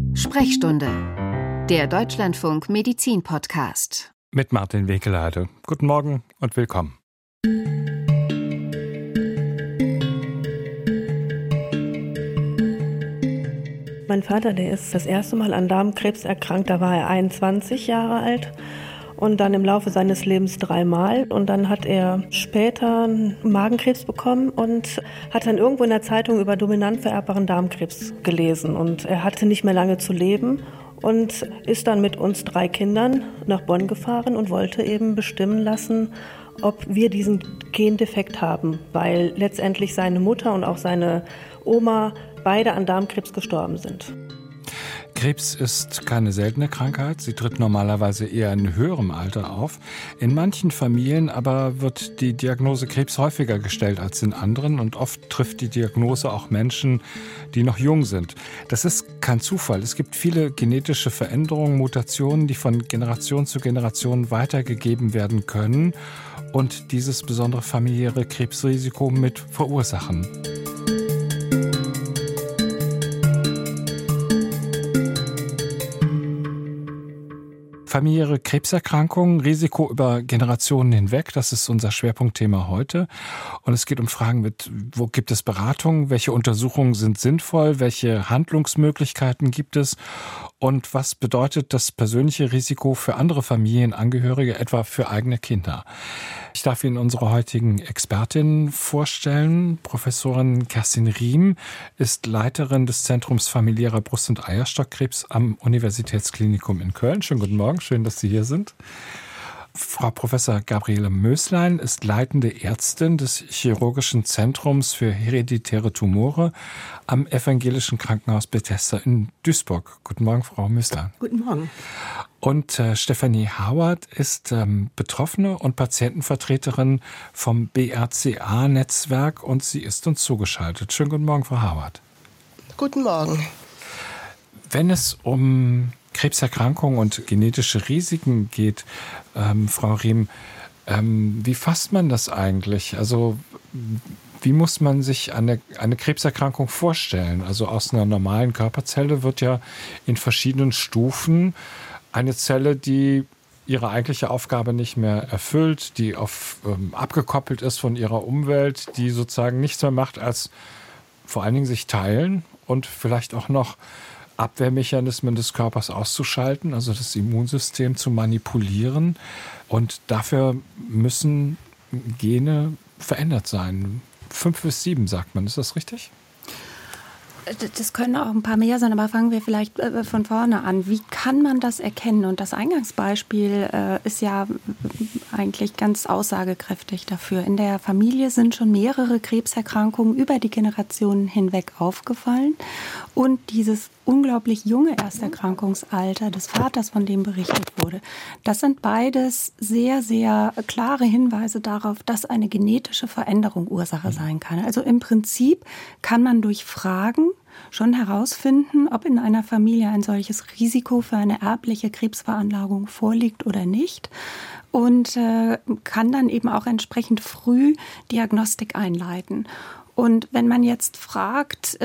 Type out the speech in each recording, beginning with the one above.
Sprechstunde, der Deutschlandfunk Medizin-Podcast. Mit Martin Wekelade. Guten Morgen und willkommen. Mein Vater, der ist das erste Mal an Darmkrebs erkrankt, da war er 21 Jahre alt. Und dann im Laufe seines Lebens 3-mal. Und dann hat er später Magenkrebs bekommen und hat dann irgendwo in der Zeitung über dominant vererbbaren Darmkrebs gelesen. Und er hatte nicht mehr lange zu leben und ist dann mit uns 3 Kindern nach Bonn gefahren und wollte eben bestimmen lassen, ob wir diesen Gendefekt haben. Weil letztendlich seine Mutter und auch seine Oma beide an Darmkrebs gestorben sind. Krebs ist keine seltene Krankheit. Sie tritt normalerweise eher in höherem Alter auf. In manchen Familien aber wird die Diagnose Krebs häufiger gestellt als in anderen. Und oft trifft die Diagnose auch Menschen, die noch jung sind. Das ist kein Zufall. Es gibt viele genetische Veränderungen, Mutationen, die von Generation zu Generation weitergegeben werden können und dieses besondere familiäre Krebsrisiko mit verursachen. Familiäre Krebserkrankungen, Risiko über Generationen hinweg, das ist unser Schwerpunktthema heute. Und es geht um Fragen mit, wo gibt es Beratung, welche Untersuchungen sind sinnvoll, welche Handlungsmöglichkeiten gibt es und was bedeutet das persönliche Risiko für andere Familienangehörige, etwa für eigene Kinder. Ich darf Ihnen unsere heutigen Expertinnen vorstellen. Professorin Kerstin Riem ist Leiterin des Zentrums familiärer Brust- und Eierstockkrebs am Universitätsklinikum in Köln. Schönen guten Morgen, schön, dass Sie hier sind. Frau Professor Gabriele Möslein ist leitende Ärztin des Chirurgischen Zentrums für hereditäre Tumore am Evangelischen Krankenhaus Bethesda in Duisburg. Guten Morgen, Frau Möslein. Guten Morgen. Und Stefanie Howard ist Betroffene und Patientenvertreterin vom BRCA-Netzwerk und sie ist uns zugeschaltet. Schönen guten Morgen, Frau Howard. Guten Morgen. Wenn es um Krebserkrankungen und genetische Risiken geht, Frau Riem, wie fasst man das eigentlich? Also wie muss man sich eine Krebserkrankung vorstellen? Also aus einer normalen Körperzelle wird ja in verschiedenen Stufen eine Zelle, die ihre eigentliche Aufgabe nicht mehr erfüllt, die abgekoppelt ist von ihrer Umwelt, die sozusagen nichts mehr macht, als vor allen Dingen sich teilen und vielleicht auch noch Abwehrmechanismen des Körpers auszuschalten, also das Immunsystem zu manipulieren. Und dafür müssen Gene verändert sein. 5 bis 7, sagt man. Ist das richtig? Das können auch ein paar mehr sein, aber fangen wir vielleicht von vorne an. Wie kann man das erkennen? Und das Eingangsbeispiel ist ja eigentlich ganz aussagekräftig dafür. In der Familie sind schon mehrere Krebserkrankungen über die Generationen hinweg aufgefallen. Und dieses unglaublich junge Ersterkrankungsalter des Vaters, von dem berichtet wurde, das sind beides sehr, sehr klare Hinweise darauf, dass eine genetische Veränderung Ursache sein kann. Also im Prinzip kann man durch Fragen schon herausfinden, ob in einer Familie ein solches Risiko für eine erbliche Krebsveranlagung vorliegt oder nicht. Und kann dann eben auch entsprechend früh Diagnostik einleiten. Und wenn man jetzt fragt,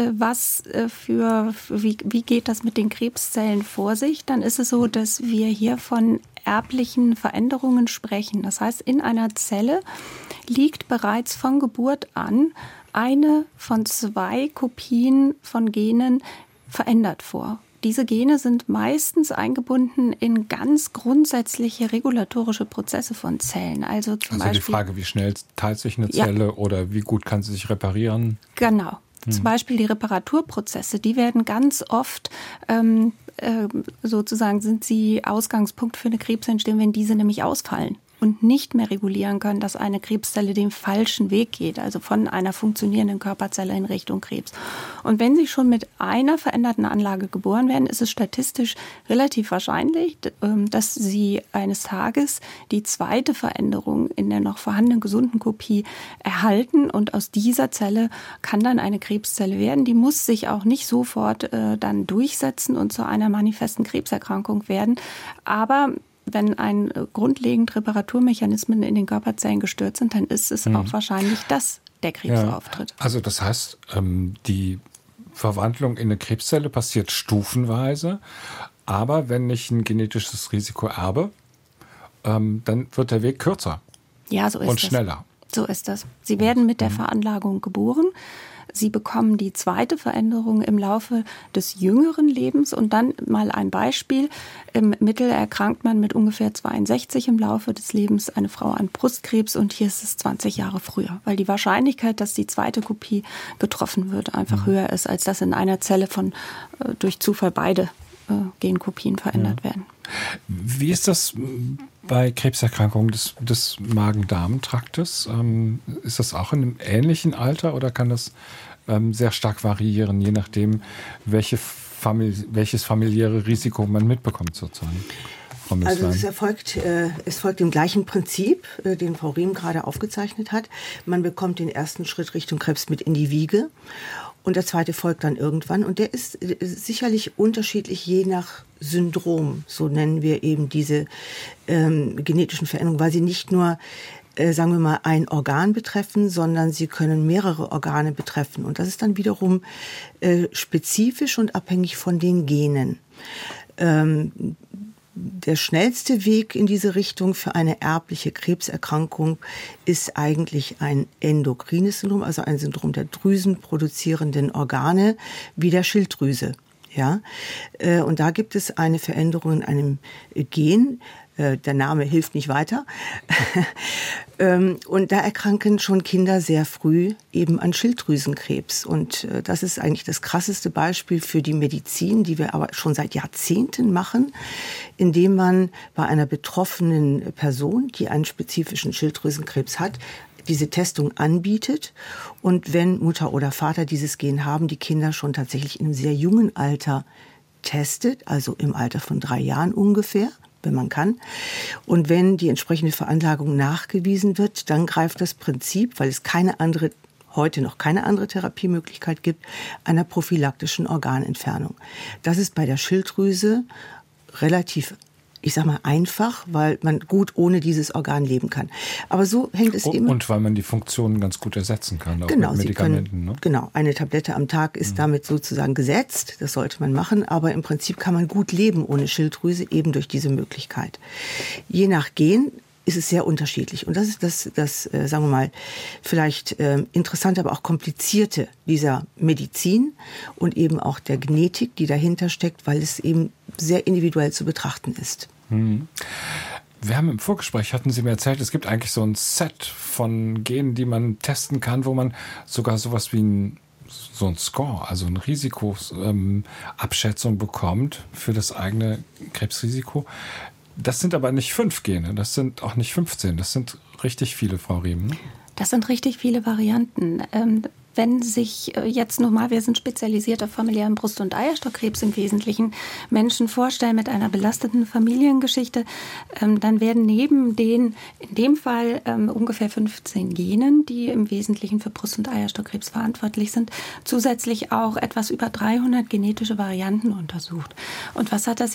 wie geht das mit den Krebszellen vor sich, dann ist es so, dass wir hier von erblichen Veränderungen sprechen. Das heißt, in einer Zelle liegt bereits von Geburt an eine von 2 Kopien von Genen verändert vor. Diese Gene sind meistens eingebunden in ganz grundsätzliche regulatorische Prozesse von Zellen. Also die Frage, wie schnell teilt sich eine Zelle oder wie gut kann sie sich reparieren? Genau. Zum Beispiel die Reparaturprozesse, die werden ganz oft sozusagen sind sie Ausgangspunkt für eine Krebsentstehung, wenn diese nämlich ausfallen und nicht mehr regulieren können, dass eine Krebszelle den falschen Weg geht, also von einer funktionierenden Körperzelle in Richtung Krebs. Und wenn sie schon mit einer veränderten Anlage geboren werden, ist es statistisch relativ wahrscheinlich, dass sie eines Tages die zweite Veränderung in der noch vorhandenen gesunden Kopie erhalten und aus dieser Zelle kann dann eine Krebszelle werden. Die muss sich auch nicht sofort dann durchsetzen und zu einer manifesten Krebserkrankung werden, aber wenn grundlegend Reparaturmechanismen in den Körperzellen gestört sind, dann ist es auch wahrscheinlich, dass der Krebs auftritt. Also das heißt, die Verwandlung in eine Krebszelle passiert stufenweise. Aber wenn ich ein genetisches Risiko erbe, dann wird der Weg kürzer. Ja, so ist und schneller. So ist das. Sie werden mit der Veranlagung geboren. Sie bekommen die zweite Veränderung im Laufe des jüngeren Lebens. Und dann mal ein Beispiel. Im Mittel erkrankt man mit ungefähr 62 im Laufe des Lebens eine Frau an Brustkrebs. Und hier ist es 20 Jahre früher. Weil die Wahrscheinlichkeit, dass die zweite Kopie getroffen wird, einfach höher ist, als dass in einer Zelle durch Zufall beide Genkopien verändert werden. Wie ist das bei Krebserkrankungen des Magen-Darm-Traktes? Ist das auch in einem ähnlichen Alter oder kann das sehr stark variieren, je nachdem, welches familiäre Risiko man mitbekommt sozusagen? Also es folgt dem gleichen Prinzip, den Frau Riem gerade aufgezeichnet hat. Man bekommt den ersten Schritt Richtung Krebs mit in die Wiege. Und der zweite folgt dann irgendwann. Und der ist sicherlich unterschiedlich je nach Syndrom. So nennen wir eben diese genetischen Veränderungen, weil sie nicht nur, sagen wir mal, ein Organ betreffen, sondern sie können mehrere Organe betreffen. Und das ist dann wiederum spezifisch und abhängig von den Genen. Der schnellste Weg in diese Richtung für eine erbliche Krebserkrankung ist eigentlich ein endokrines Syndrom, also ein Syndrom der drüsenproduzierenden Organe wie der Schilddrüse. Ja, und da gibt es eine Veränderung in einem Gen. Der Name hilft nicht weiter. Und da erkranken schon Kinder sehr früh eben an Schilddrüsenkrebs. Und das ist eigentlich das krasseste Beispiel für die Medizin, die wir aber schon seit Jahrzehnten machen, indem man bei einer betroffenen Person, die einen spezifischen Schilddrüsenkrebs hat, diese Testung anbietet. Und wenn Mutter oder Vater dieses Gen haben, die Kinder schon tatsächlich in einem sehr jungen Alter testet, also im Alter von 3 Jahren ungefähr, wenn man kann. Und wenn die entsprechende Veranlagung nachgewiesen wird, dann greift das Prinzip, weil es heute noch keine andere Therapiemöglichkeit gibt, einer prophylaktischen Organentfernung. Das ist bei der Schilddrüse relativ, ich sag mal, einfach, weil man gut ohne dieses Organ leben kann. Aber so hängt es immer. Und weil man die Funktionen ganz gut ersetzen kann, auch genau, mit Medikamenten. Ne? Genau, eine Tablette am Tag ist damit sozusagen gesetzt. Das sollte man machen. Aber im Prinzip kann man gut leben ohne Schilddrüse, eben durch diese Möglichkeit. Je nach Gen ist es sehr unterschiedlich. Und das ist das sagen wir mal, vielleicht interessante, aber auch komplizierte dieser Medizin und eben auch der Genetik, die dahinter steckt, weil es eben sehr individuell zu betrachten ist. Wir haben im Vorgespräch, hatten Sie mir erzählt, es gibt eigentlich so ein Set von Genen, die man testen kann, wo man sogar sowas wie so ein Score, also eine Risikoabschätzung bekommt für das eigene Krebsrisiko. Das sind aber nicht 5 Gene, das sind auch nicht 15, das sind richtig viele, Frau Riem. Das sind richtig viele Varianten. Wenn sich jetzt normal, wir sind spezialisiert auf familiären Brust- und Eierstockkrebs im Wesentlichen, Menschen vorstellen mit einer belasteten Familiengeschichte, dann werden neben den, in dem Fall ungefähr 15 Genen, die im Wesentlichen für Brust- und Eierstockkrebs verantwortlich sind, zusätzlich auch etwas über 300 genetische Varianten untersucht. Und was ist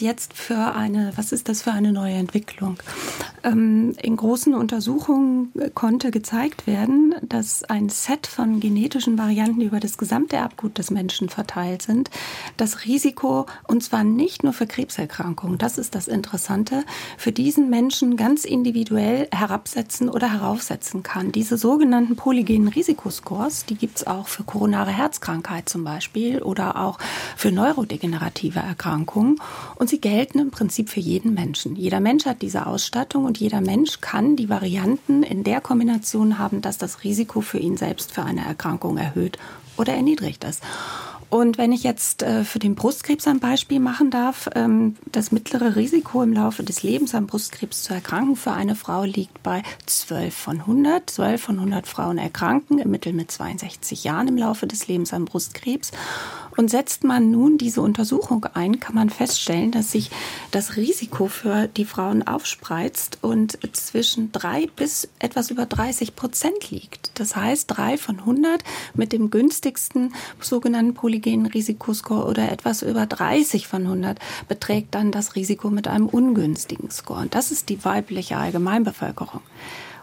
das für eine neue Entwicklung? In großen Untersuchungen konnte gezeigt werden, dass ein Set von genetischen Varianten, die über das gesamte Erbgut des Menschen verteilt sind, das Risiko, und zwar nicht nur für Krebserkrankungen, das ist das Interessante, für diesen Menschen ganz individuell herabsetzen oder heraufsetzen kann. Diese sogenannten polygenen Risikoscores, die gibt es auch für koronare Herzkrankheit zum Beispiel oder auch für neurodegenerative Erkrankungen. Und sie gelten im Prinzip für jeden Menschen. Jeder Mensch hat diese Ausstattung und jeder Mensch kann die Varianten in der Kombination haben, dass das Risiko für ihn selbst für eine Erkrankung erhöht oder erniedrigt ist. Und wenn ich jetzt für den Brustkrebs ein Beispiel machen darf, das mittlere Risiko im Laufe des Lebens an Brustkrebs zu erkranken für eine Frau liegt bei 12 von 100. 12 von 100 Frauen erkranken im Mittel mit 62 Jahren im Laufe des Lebens an Brustkrebs. Und setzt man nun diese Untersuchung ein, kann man feststellen, dass sich das Risiko für die Frauen aufspreizt und zwischen 3 bis etwas über 30% liegt. Das heißt, 3 von 100 mit dem günstigsten sogenannten polygenen Risikoscore oder etwas über 30 von 100 beträgt dann das Risiko mit einem ungünstigen Score. Und das ist die weibliche Allgemeinbevölkerung.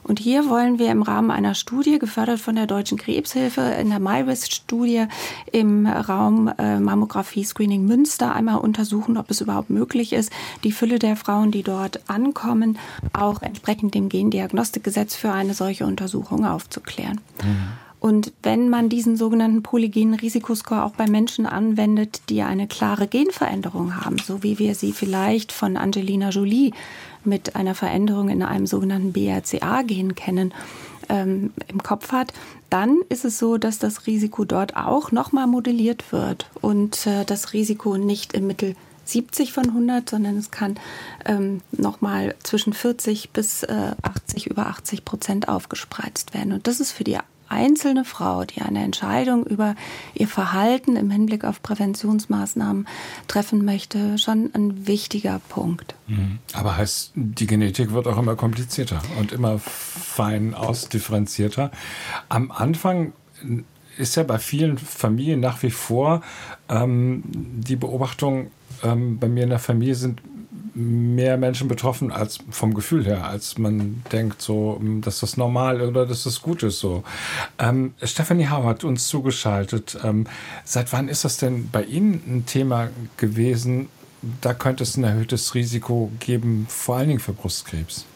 Und hier wollen wir im Rahmen einer Studie, gefördert von der Deutschen Krebshilfe, in der MyRisk-Studie im Raum Mammographie-Screening Münster einmal untersuchen, ob es überhaupt möglich ist, die Fülle der Frauen, die dort ankommen, auch entsprechend dem Gendiagnostikgesetz für eine solche Untersuchung aufzuklären. Und wenn man diesen sogenannten polygenen Risikoscore auch bei Menschen anwendet, die eine klare Genveränderung haben, so wie wir sie vielleicht von Angelina Jolie mit einer Veränderung in einem sogenannten BRCA-Gen kennen, im Kopf hat, dann ist es so, dass das Risiko dort auch nochmal modelliert wird und das Risiko nicht im Mittel 70 von 100, sondern es kann nochmal zwischen 40 bis 80, über 80% aufgespreizt werden. Und das ist für die einzelne Frau, die eine Entscheidung über ihr Verhalten im Hinblick auf Präventionsmaßnahmen treffen möchte, schon ein wichtiger Punkt. Aber heißt, die Genetik wird auch immer komplizierter und immer fein ausdifferenzierter. Am Anfang ist ja bei vielen Familien nach wie vor die Beobachtung, bei mir in der Familie sind mehr Menschen betroffen als vom Gefühl her, als man denkt, so, dass das normal oder dass das gut ist. So. Stefanie Hau hat uns zugeschaltet. Seit wann ist das denn bei Ihnen ein Thema gewesen? Da könnte es ein erhöhtes Risiko geben, vor allen Dingen für Brustkrebs.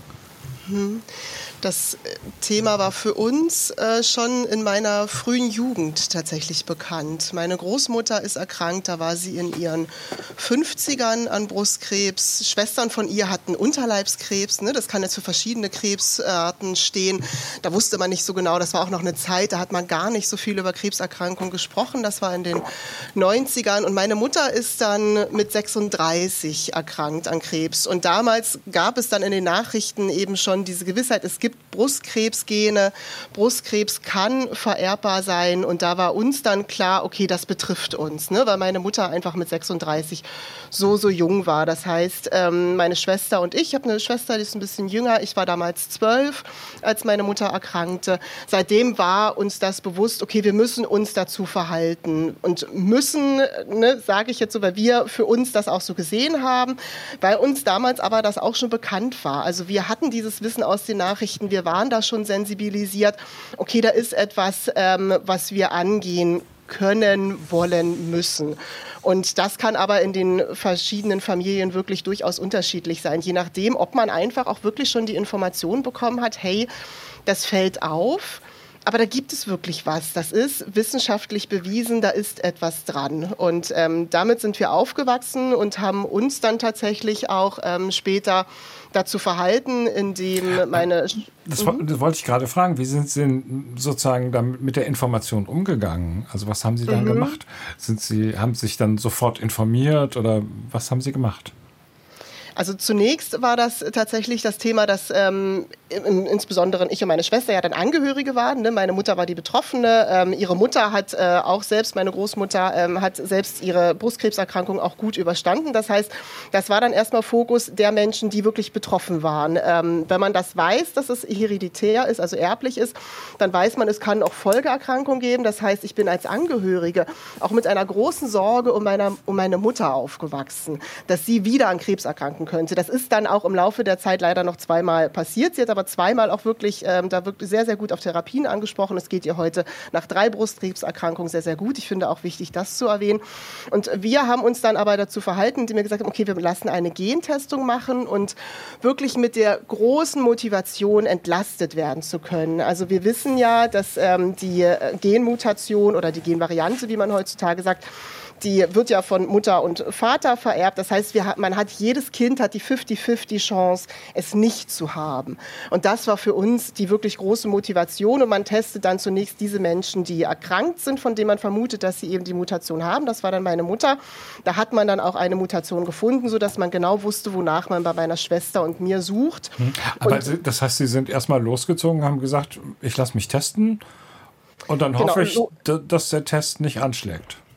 Das Thema war für uns schon in meiner frühen Jugend tatsächlich bekannt. Meine Großmutter ist erkrankt, da war sie in ihren 50ern an Brustkrebs. Schwestern von ihr hatten Unterleibskrebs, ne? Das kann jetzt für verschiedene Krebsarten stehen. Da wusste man nicht so genau, das war auch noch eine Zeit, da hat man gar nicht so viel über Krebserkrankungen gesprochen. Das war in den 90ern und meine Mutter ist dann mit 36 erkrankt an Krebs. Und damals gab es dann in den Nachrichten eben schon diese Gewissheit, es gibt Brustkrebsgene, Brustkrebs kann vererbbar sein und da war uns dann klar, okay, das betrifft uns, ne? Weil meine Mutter einfach mit 36 so jung war. Das heißt, meine Schwester und ich habe eine Schwester, die ist ein bisschen jünger, ich war damals 12, als meine Mutter erkrankte. Seitdem war uns das bewusst, okay, wir müssen uns dazu verhalten und müssen, ne, sage ich jetzt so, weil wir für uns das auch so gesehen haben, weil uns damals aber das auch schon bekannt war. Also wir hatten dieses Wissen aus den Nachrichten, wir waren da schon sensibilisiert. Okay, da ist etwas, was wir angehen können, wollen, müssen. Und das kann aber in den verschiedenen Familien wirklich durchaus unterschiedlich sein, je nachdem, ob man einfach auch wirklich schon die Information bekommen hat, hey, das fällt auf. Aber da gibt es wirklich was. Das ist wissenschaftlich bewiesen, da ist etwas dran. Und damit sind wir aufgewachsen und haben uns dann tatsächlich auch später dazu verhalten, indem meine... Das wollte ich gerade fragen. Wie sind Sie denn sozusagen damit mit der Information umgegangen? Also was haben Sie dann gemacht? Haben Sie sich dann sofort informiert oder was haben Sie gemacht? Also zunächst war das tatsächlich das Thema, dass insbesondere ich und meine Schwester ja dann Angehörige waren. Ne? Meine Mutter war die Betroffene. Ihre Mutter hat auch selbst, meine Großmutter, hat selbst ihre Brustkrebserkrankung auch gut überstanden. Das heißt, das war dann erstmal Fokus der Menschen, die wirklich betroffen waren. Wenn man das weiß, dass es hereditär ist, also erblich ist, dann weiß man, es kann auch Folgeerkrankungen geben. Das heißt, ich bin als Angehörige auch mit einer großen Sorge um meine Mutter aufgewachsen, dass sie wieder an Krebs erkranken könnte. Das ist dann auch im Laufe der Zeit leider noch zweimal passiert. Sie hat aber zweimal auch wirklich, da wirklich sehr, sehr gut auf Therapien angesprochen. Es geht ihr heute nach 3 Brustkrebserkrankungen sehr, sehr gut. Ich finde auch wichtig, das zu erwähnen. Und wir haben uns dann aber dazu verhalten, indem wir gesagt haben, okay, wir lassen eine Gentestung machen und wirklich mit der großen Motivation entlastet werden zu können. Also wir wissen ja, dass die Genmutation oder die Genvariante, wie man heutzutage sagt, die wird ja von Mutter und Vater vererbt. Das heißt, jedes Kind hat die 50-50 Chance, es nicht zu haben. Und das war für uns die wirklich große Motivation. Und man testet dann zunächst diese Menschen, die erkrankt sind, von denen man vermutet, dass sie eben die Mutation haben. Das war dann meine Mutter. Da hat man dann auch eine Mutation gefunden, sodass man genau wusste, wonach man bei meiner Schwester und mir sucht. Aber das heißt, Sie sind erstmal losgezogen, haben gesagt, ich lasse mich testen und dann hoffe ich, dass der Test nicht anschlägt.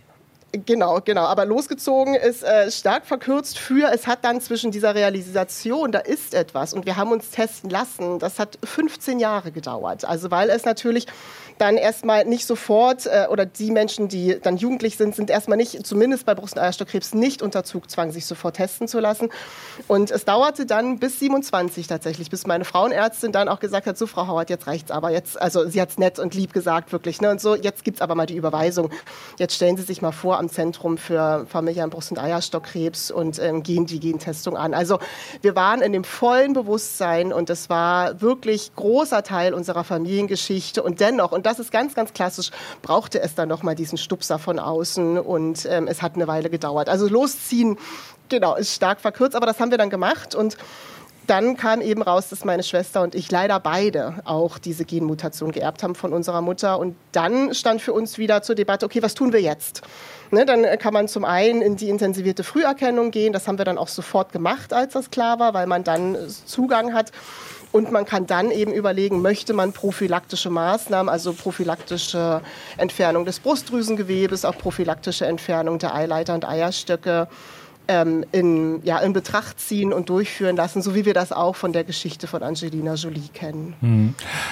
Genau. Aber losgezogen ist stark verkürzt für, es hat dann zwischen dieser Realisation, da ist etwas und wir haben uns testen lassen, das hat 15 Jahre gedauert. Also weil es natürlich dann erstmal nicht sofort, oder die Menschen, die dann jugendlich sind erstmal nicht, zumindest bei Brust- und Eierstockkrebs, nicht unter Zugzwang, sich sofort testen zu lassen. Und es dauerte dann bis 27 tatsächlich, bis meine Frauenärztin dann auch gesagt hat, so Frau Hauert, jetzt reicht's aber. Jetzt, also sie hat's nett und lieb gesagt, wirklich. Ne? Und so, jetzt gibt's aber mal die Überweisung. Jetzt stellen Sie sich mal vor, am Zentrum für familiären Brust- und Eierstockkrebs und gehen die Gentestung an. Also wir waren in dem vollen Bewusstsein und das war wirklich großer Teil unserer Familiengeschichte und dennoch, und das ist ganz, ganz klassisch, brauchte es dann nochmal diesen Stupser von außen und es hat eine Weile gedauert. Also losziehen, genau, ist stark verkürzt, aber das haben wir dann gemacht und dann kam eben raus, dass meine Schwester und ich leider beide auch diese Genmutation geerbt haben von unserer Mutter. Und dann stand für uns wieder zur Debatte, okay, was tun wir jetzt? Ne, dann kann man zum einen in die intensivierte Früherkennung gehen. Das haben wir dann auch sofort gemacht, als das klar war, weil man dann Zugang hat. Und man kann dann eben überlegen, möchte man prophylaktische Maßnahmen, also prophylaktische Entfernung des Brustdrüsengewebes, auch prophylaktische Entfernung der Eileiter und Eierstöcke, in Betracht ziehen und durchführen lassen, so wie wir das auch von der Geschichte von Angelina Jolie kennen.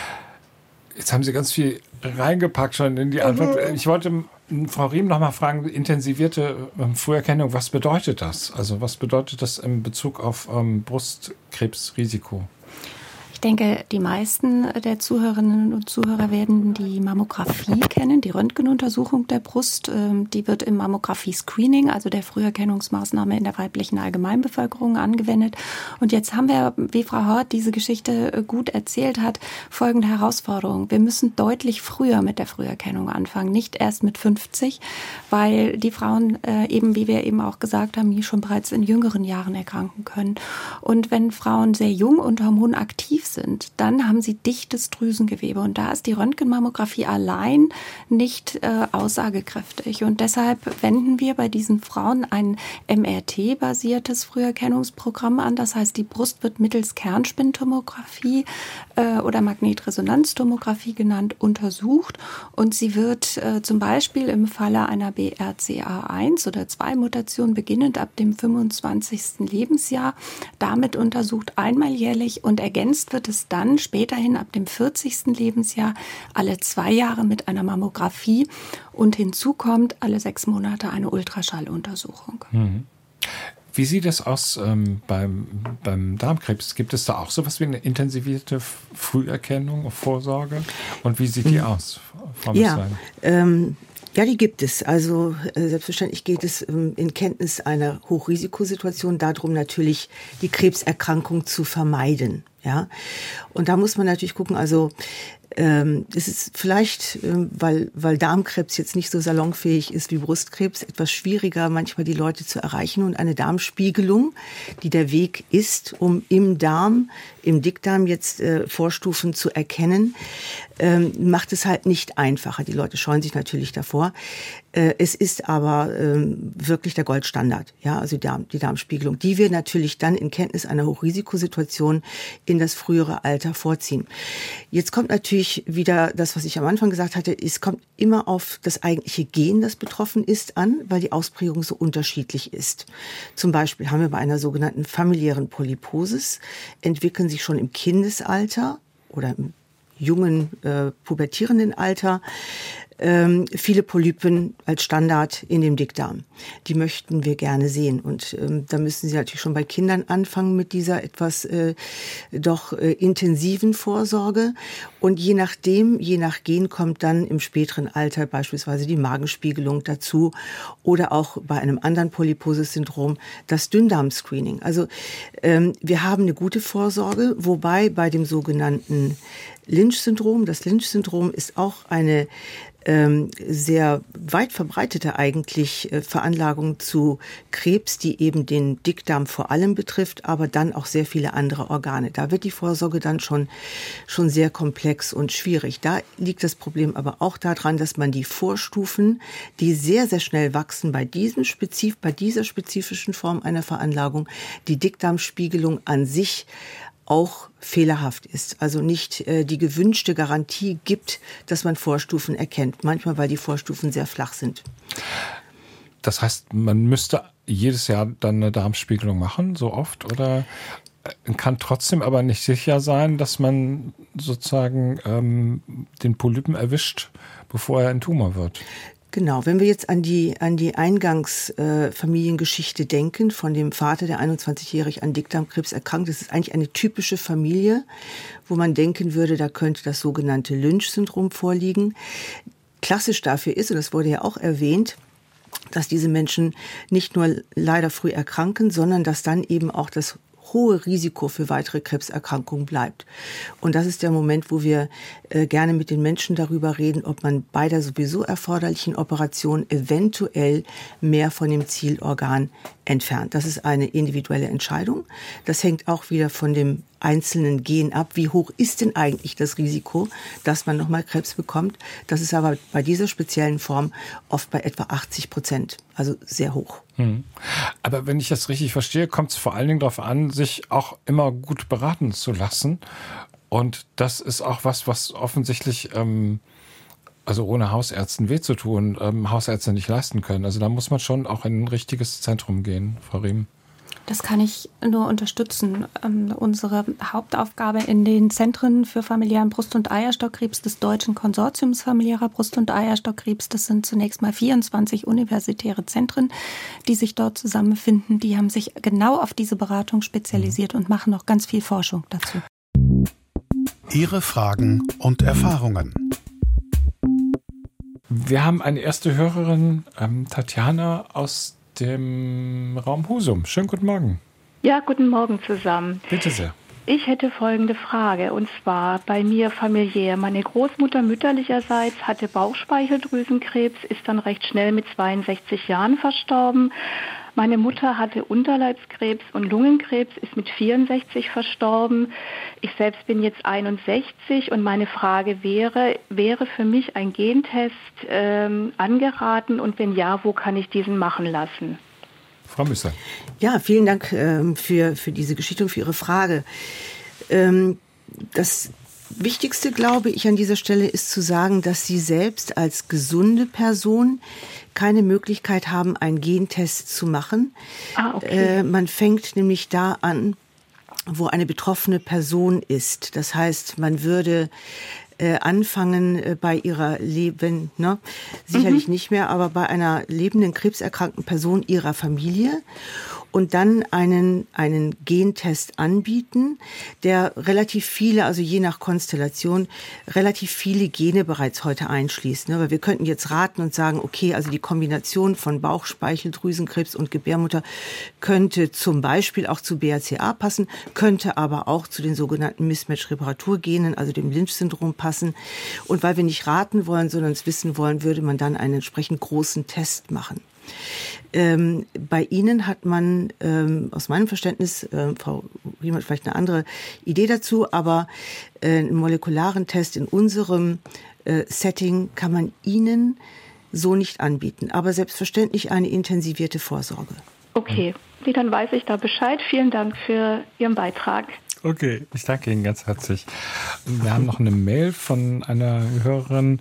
Jetzt haben Sie ganz viel reingepackt schon in die Antwort. Ich wollte Frau Riem noch mal fragen, intensivierte Früherkennung, was bedeutet das? Also was bedeutet das in Bezug auf Brustkrebsrisiko? Ich denke, die meisten der Zuhörerinnen und Zuhörer werden die Mammographie kennen, die Röntgenuntersuchung der Brust. Die wird im Mammographie-Screening, also der Früherkennungsmaßnahme in der weiblichen Allgemeinbevölkerung, angewendet. Und jetzt haben wir, wie Frau Hort diese Geschichte gut erzählt hat, folgende Herausforderung. Wir müssen deutlich früher mit der Früherkennung anfangen, nicht erst mit 50, weil die Frauen eben, wie wir eben auch gesagt haben, schon bereits in jüngeren Jahren erkranken können. Und wenn Frauen sehr jung und hormonaktiv sind, dann haben sie dichtes Drüsengewebe und da ist die Röntgenmammographie allein nicht aussagekräftig und deshalb wenden wir bei diesen Frauen ein MRT-basiertes Früherkennungsprogramm an. Das heißt, die Brust wird mittels Kernspintomographie oder Magnetresonanztomographie genannt untersucht und sie wird zum Beispiel im Falle einer BRCA1 oder 2 Mutation beginnend ab dem 25. Lebensjahr damit untersucht, einmal jährlich und ergänzt wird es dann späterhin ab dem 40. Lebensjahr alle 2 Jahre mit einer Mammographie und hinzu kommt alle 6 Monate eine Ultraschalluntersuchung. Wie sieht es aus beim Darmkrebs? Gibt es da auch sowas wie eine intensivierte Früherkennung, Vorsorge? Und wie sieht die aus, Frau Misswein? Ja, die gibt es. Also selbstverständlich geht es in Kenntnis einer Hochrisikosituation darum, natürlich die Krebserkrankung zu vermeiden. Ja, und da muss man natürlich gucken, also es ist vielleicht, weil Darmkrebs jetzt nicht so salonfähig ist wie Brustkrebs, etwas schwieriger, manchmal die Leute zu erreichen. Und eine Darmspiegelung, die der Weg ist, um im Darm, im Dickdarm jetzt Vorstufen zu erkennen, macht es halt nicht einfacher. Die Leute scheuen sich natürlich davor. Es ist aber wirklich der Goldstandard, ja, also die Darmspiegelung, die wir natürlich dann in Kenntnis einer Hochrisikosituation in das frühere Alter vorziehen. Jetzt kommt natürlich wieder das, was ich am Anfang gesagt hatte, es kommt immer auf das eigentliche Gen, das betroffen ist, an, weil die Ausprägung so unterschiedlich ist. Zum Beispiel haben wir bei einer sogenannten familiären Polyposis, entwickeln sich schon im Kindesalter oder im jungen, pubertierenden Alter viele Polypen als Standard in dem Dickdarm. Die möchten wir gerne sehen. Und da müssen Sie natürlich schon bei Kindern anfangen mit dieser etwas intensiven Vorsorge. Und je nach Gen kommt dann im späteren Alter beispielsweise die Magenspiegelung dazu oder auch bei einem anderen Polyposis-Syndrom das Dünndarm-Screening. Also wir haben eine gute Vorsorge, wobei bei dem sogenannten Lynch-Syndrom, das Lynch-Syndrom ist auch eine sehr weit verbreitete eigentlich Veranlagung zu Krebs, die eben den Dickdarm vor allem betrifft, aber dann auch sehr viele andere Organe. Da wird die Vorsorge dann schon sehr komplex und schwierig. Da liegt das Problem aber auch daran, dass man die Vorstufen, die sehr, sehr schnell wachsen bei dieser spezifischen Form einer Veranlagung, die Dickdarmspiegelung an sich auch fehlerhaft ist, also nicht die gewünschte Garantie gibt, dass man Vorstufen erkennt. Manchmal, weil die Vorstufen sehr flach sind. Das heißt, man müsste jedes Jahr dann eine Darmspiegelung machen, so oft? Oder kann trotzdem aber nicht sicher sein, dass man sozusagen den Polypen erwischt, bevor er ein Tumor wird? Genau, wenn wir jetzt an die Eingangsfamiliengeschichte denken, von dem Vater, der 21-jährig an Dickdarmkrebs erkrankt, das ist eigentlich eine typische Familie, wo man denken würde, da könnte das sogenannte Lynch-Syndrom vorliegen. Klassisch dafür ist, und das wurde ja auch erwähnt, dass diese Menschen nicht nur leider früh erkranken, sondern dass dann eben auch das hohe Risiko für weitere Krebserkrankungen bleibt. Und das ist der Moment, wo wir gerne mit den Menschen darüber reden, ob man bei der sowieso erforderlichen Operation eventuell mehr von dem Zielorgan entfernt. Das ist eine individuelle Entscheidung. Das hängt auch wieder von dem einzelnen Gen ab. Wie hoch ist denn eigentlich das Risiko, dass man nochmal Krebs bekommt? Das ist aber bei dieser speziellen Form oft bei etwa 80%, also sehr hoch. Aber wenn ich das richtig verstehe, kommt es vor allen Dingen darauf an, sich auch immer gut beraten zu lassen. Und das ist auch was offensichtlich, also ohne Hausärzten weh zu tun, Hausärzte nicht leisten können. Also da muss man schon auch in ein richtiges Zentrum gehen, Frau Riem. Das kann ich nur unterstützen. Unsere Hauptaufgabe in den Zentren für familiären Brust- und Eierstockkrebs des Deutschen Konsortiums familiärer Brust- und Eierstockkrebs, das sind zunächst mal 24 universitäre Zentren, die sich dort zusammenfinden. Die haben sich genau auf diese Beratung spezialisiert und machen noch ganz viel Forschung dazu. Ihre Fragen und Erfahrungen. Wir haben eine erste Hörerin, Tatjana aus dem Raum Husum. Schönen guten Morgen. Ja, guten Morgen zusammen. Bitte sehr. Ich hätte folgende Frage, und zwar bei mir familiär. Meine Großmutter mütterlicherseits hatte Bauchspeicheldrüsenkrebs, ist dann recht schnell mit 62 Jahren verstorben. Meine Mutter hatte Unterleibskrebs und Lungenkrebs, ist mit 64 verstorben. Ich selbst bin jetzt 61 und meine Frage wäre für mich ein Gentest angeraten und wenn ja, wo kann ich diesen machen lassen? Frau Müsser. Ja, vielen Dank für diese Geschichte und für Ihre Frage. Das Wichtigste, glaube ich, an dieser Stelle ist zu sagen, dass Sie selbst als gesunde Person keine Möglichkeit haben, einen Gentest zu machen. Okay. Man fängt nämlich da an, wo eine betroffene Person ist. Das heißt, man würde anfangen bei ihrer sicherlich nicht mehr, aber bei einer lebenden krebserkrankten Person ihrer Familie und dann einen Gentest anbieten, der relativ viele, also je nach Konstellation, relativ viele Gene bereits heute einschließt. Weil wir könnten jetzt raten und sagen, okay, also die Kombination von Bauchspeicheldrüsenkrebs und Gebärmutter könnte zum Beispiel auch zu BRCA passen, könnte aber auch zu den sogenannten Mismatch-Reparaturgenen, also dem Lynch-Syndrom passen. Und weil wir nicht raten wollen, sondern es wissen wollen, würde man dann einen entsprechend großen Test machen. Bei Ihnen hat man aus meinem Verständnis, Frau Riem hat vielleicht eine andere Idee dazu, aber einen molekularen Test in unserem Setting kann man Ihnen so nicht anbieten, aber selbstverständlich eine intensivierte Vorsorge. Okay, dann weiß ich da Bescheid. Vielen Dank für Ihren Beitrag. Okay, ich danke Ihnen ganz herzlich. Wir haben noch eine Mail von einer Hörerin.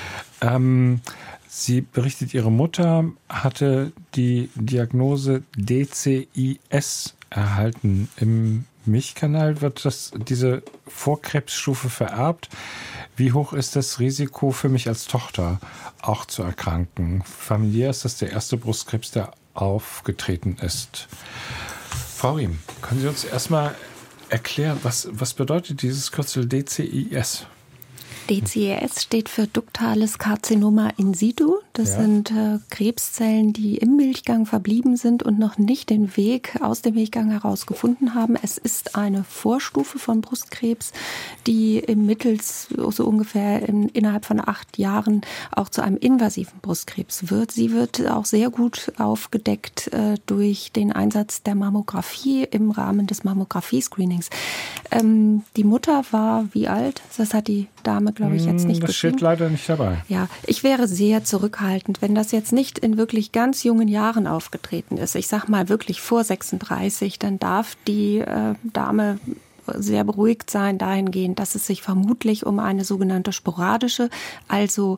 Sie berichtet, ihre Mutter hatte die Diagnose DCIS erhalten. Im Milchkanal wird diese Vorkrebsstufe vererbt. Wie hoch ist das Risiko für mich als Tochter auch zu erkranken? Familiär ist das der erste Brustkrebs, der aufgetreten ist. Frau Riem, können Sie uns erstmal erklären, was bedeutet dieses Kürzel DCIS? DCIS steht für duktales Karzinoma in situ. Das sind Krebszellen, die im Milchgang verblieben sind und noch nicht den Weg aus dem Milchgang heraus gefunden haben. Es ist eine Vorstufe von Brustkrebs, die im Mittel so ungefähr innerhalb von 8 Jahren auch zu einem invasiven Brustkrebs wird. Sie wird auch sehr gut aufgedeckt durch den Einsatz der Mammographie im Rahmen des Mammographie-Screenings. Die Mutter war wie alt? Das hat die Dame, glaube ich, jetzt nicht Das steht leider nicht dabei. Ja, ich wäre sehr zurückhaltend, wenn das jetzt nicht in wirklich ganz jungen Jahren aufgetreten ist. Ich sag mal wirklich vor 36, dann darf die Dame sehr beruhigt sein dahingehend, dass es sich vermutlich um eine sogenannte sporadische, also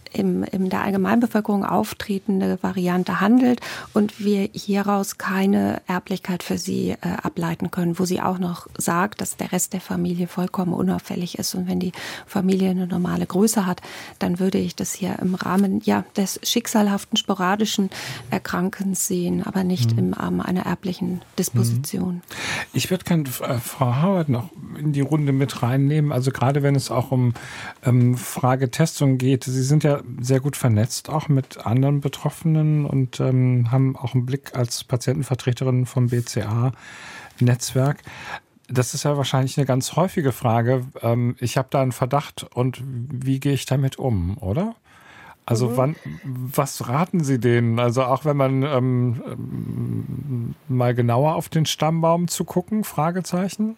in der Allgemeinbevölkerung auftretende Variante handelt und wir hieraus keine Erblichkeit für sie ableiten können, wo sie auch noch sagt, dass der Rest der Familie vollkommen unauffällig ist. Und wenn die Familie eine normale Größe hat, dann würde ich das hier im Rahmen des schicksalhaften, sporadischen Erkrankens sehen, aber nicht im Rahmen einer erblichen Disposition. Ich würde gerne Frau Howard noch in die Runde mit reinnehmen, also gerade wenn es auch um Fragetestung geht. Sie sind ja sehr gut vernetzt, auch mit anderen Betroffenen und haben auch einen Blick als Patientenvertreterin vom BCA-Netzwerk. Das ist ja wahrscheinlich eine ganz häufige Frage. Ich habe da einen Verdacht und wie gehe ich damit um, oder? Also was raten Sie denen? Also auch wenn man mal genauer auf den Stammbaum zu gucken, Fragezeichen?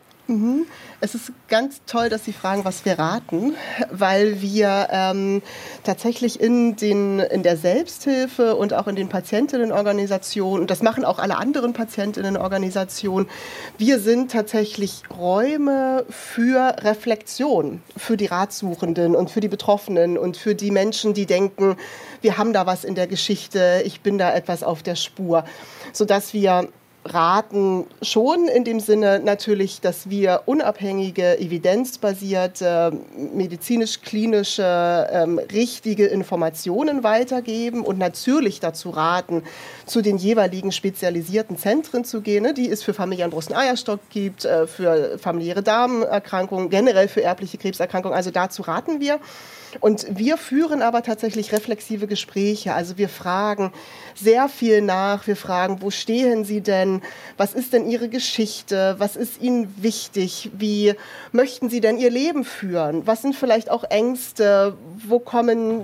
Es ist ganz toll, dass Sie fragen, was wir raten, weil wir tatsächlich in der Selbsthilfe und auch in den Patientinnenorganisationen, und das machen auch alle anderen Patientinnenorganisationen, wir sind tatsächlich Räume für Reflexion, für die Ratsuchenden und für die Betroffenen und für die Menschen, die denken, wir haben da was in der Geschichte, ich bin da etwas auf der Spur, sodass wir raten schon in dem Sinne natürlich, dass wir unabhängige, evidenzbasierte, medizinisch-klinische, richtige Informationen weitergeben und natürlich dazu raten, zu den jeweiligen spezialisierten Zentren zu gehen, die es für Familie an Brust- und Eierstock gibt, für familiäre Darmerkrankungen, generell für erbliche Krebserkrankungen. Also dazu raten wir. Und wir führen aber tatsächlich reflexive Gespräche. Also wir fragen sehr viel nach. Wir fragen, wo stehen Sie denn? Was ist denn Ihre Geschichte? Was ist Ihnen wichtig? Wie möchten Sie denn Ihr Leben führen? Was sind vielleicht auch Ängste? Wo kommen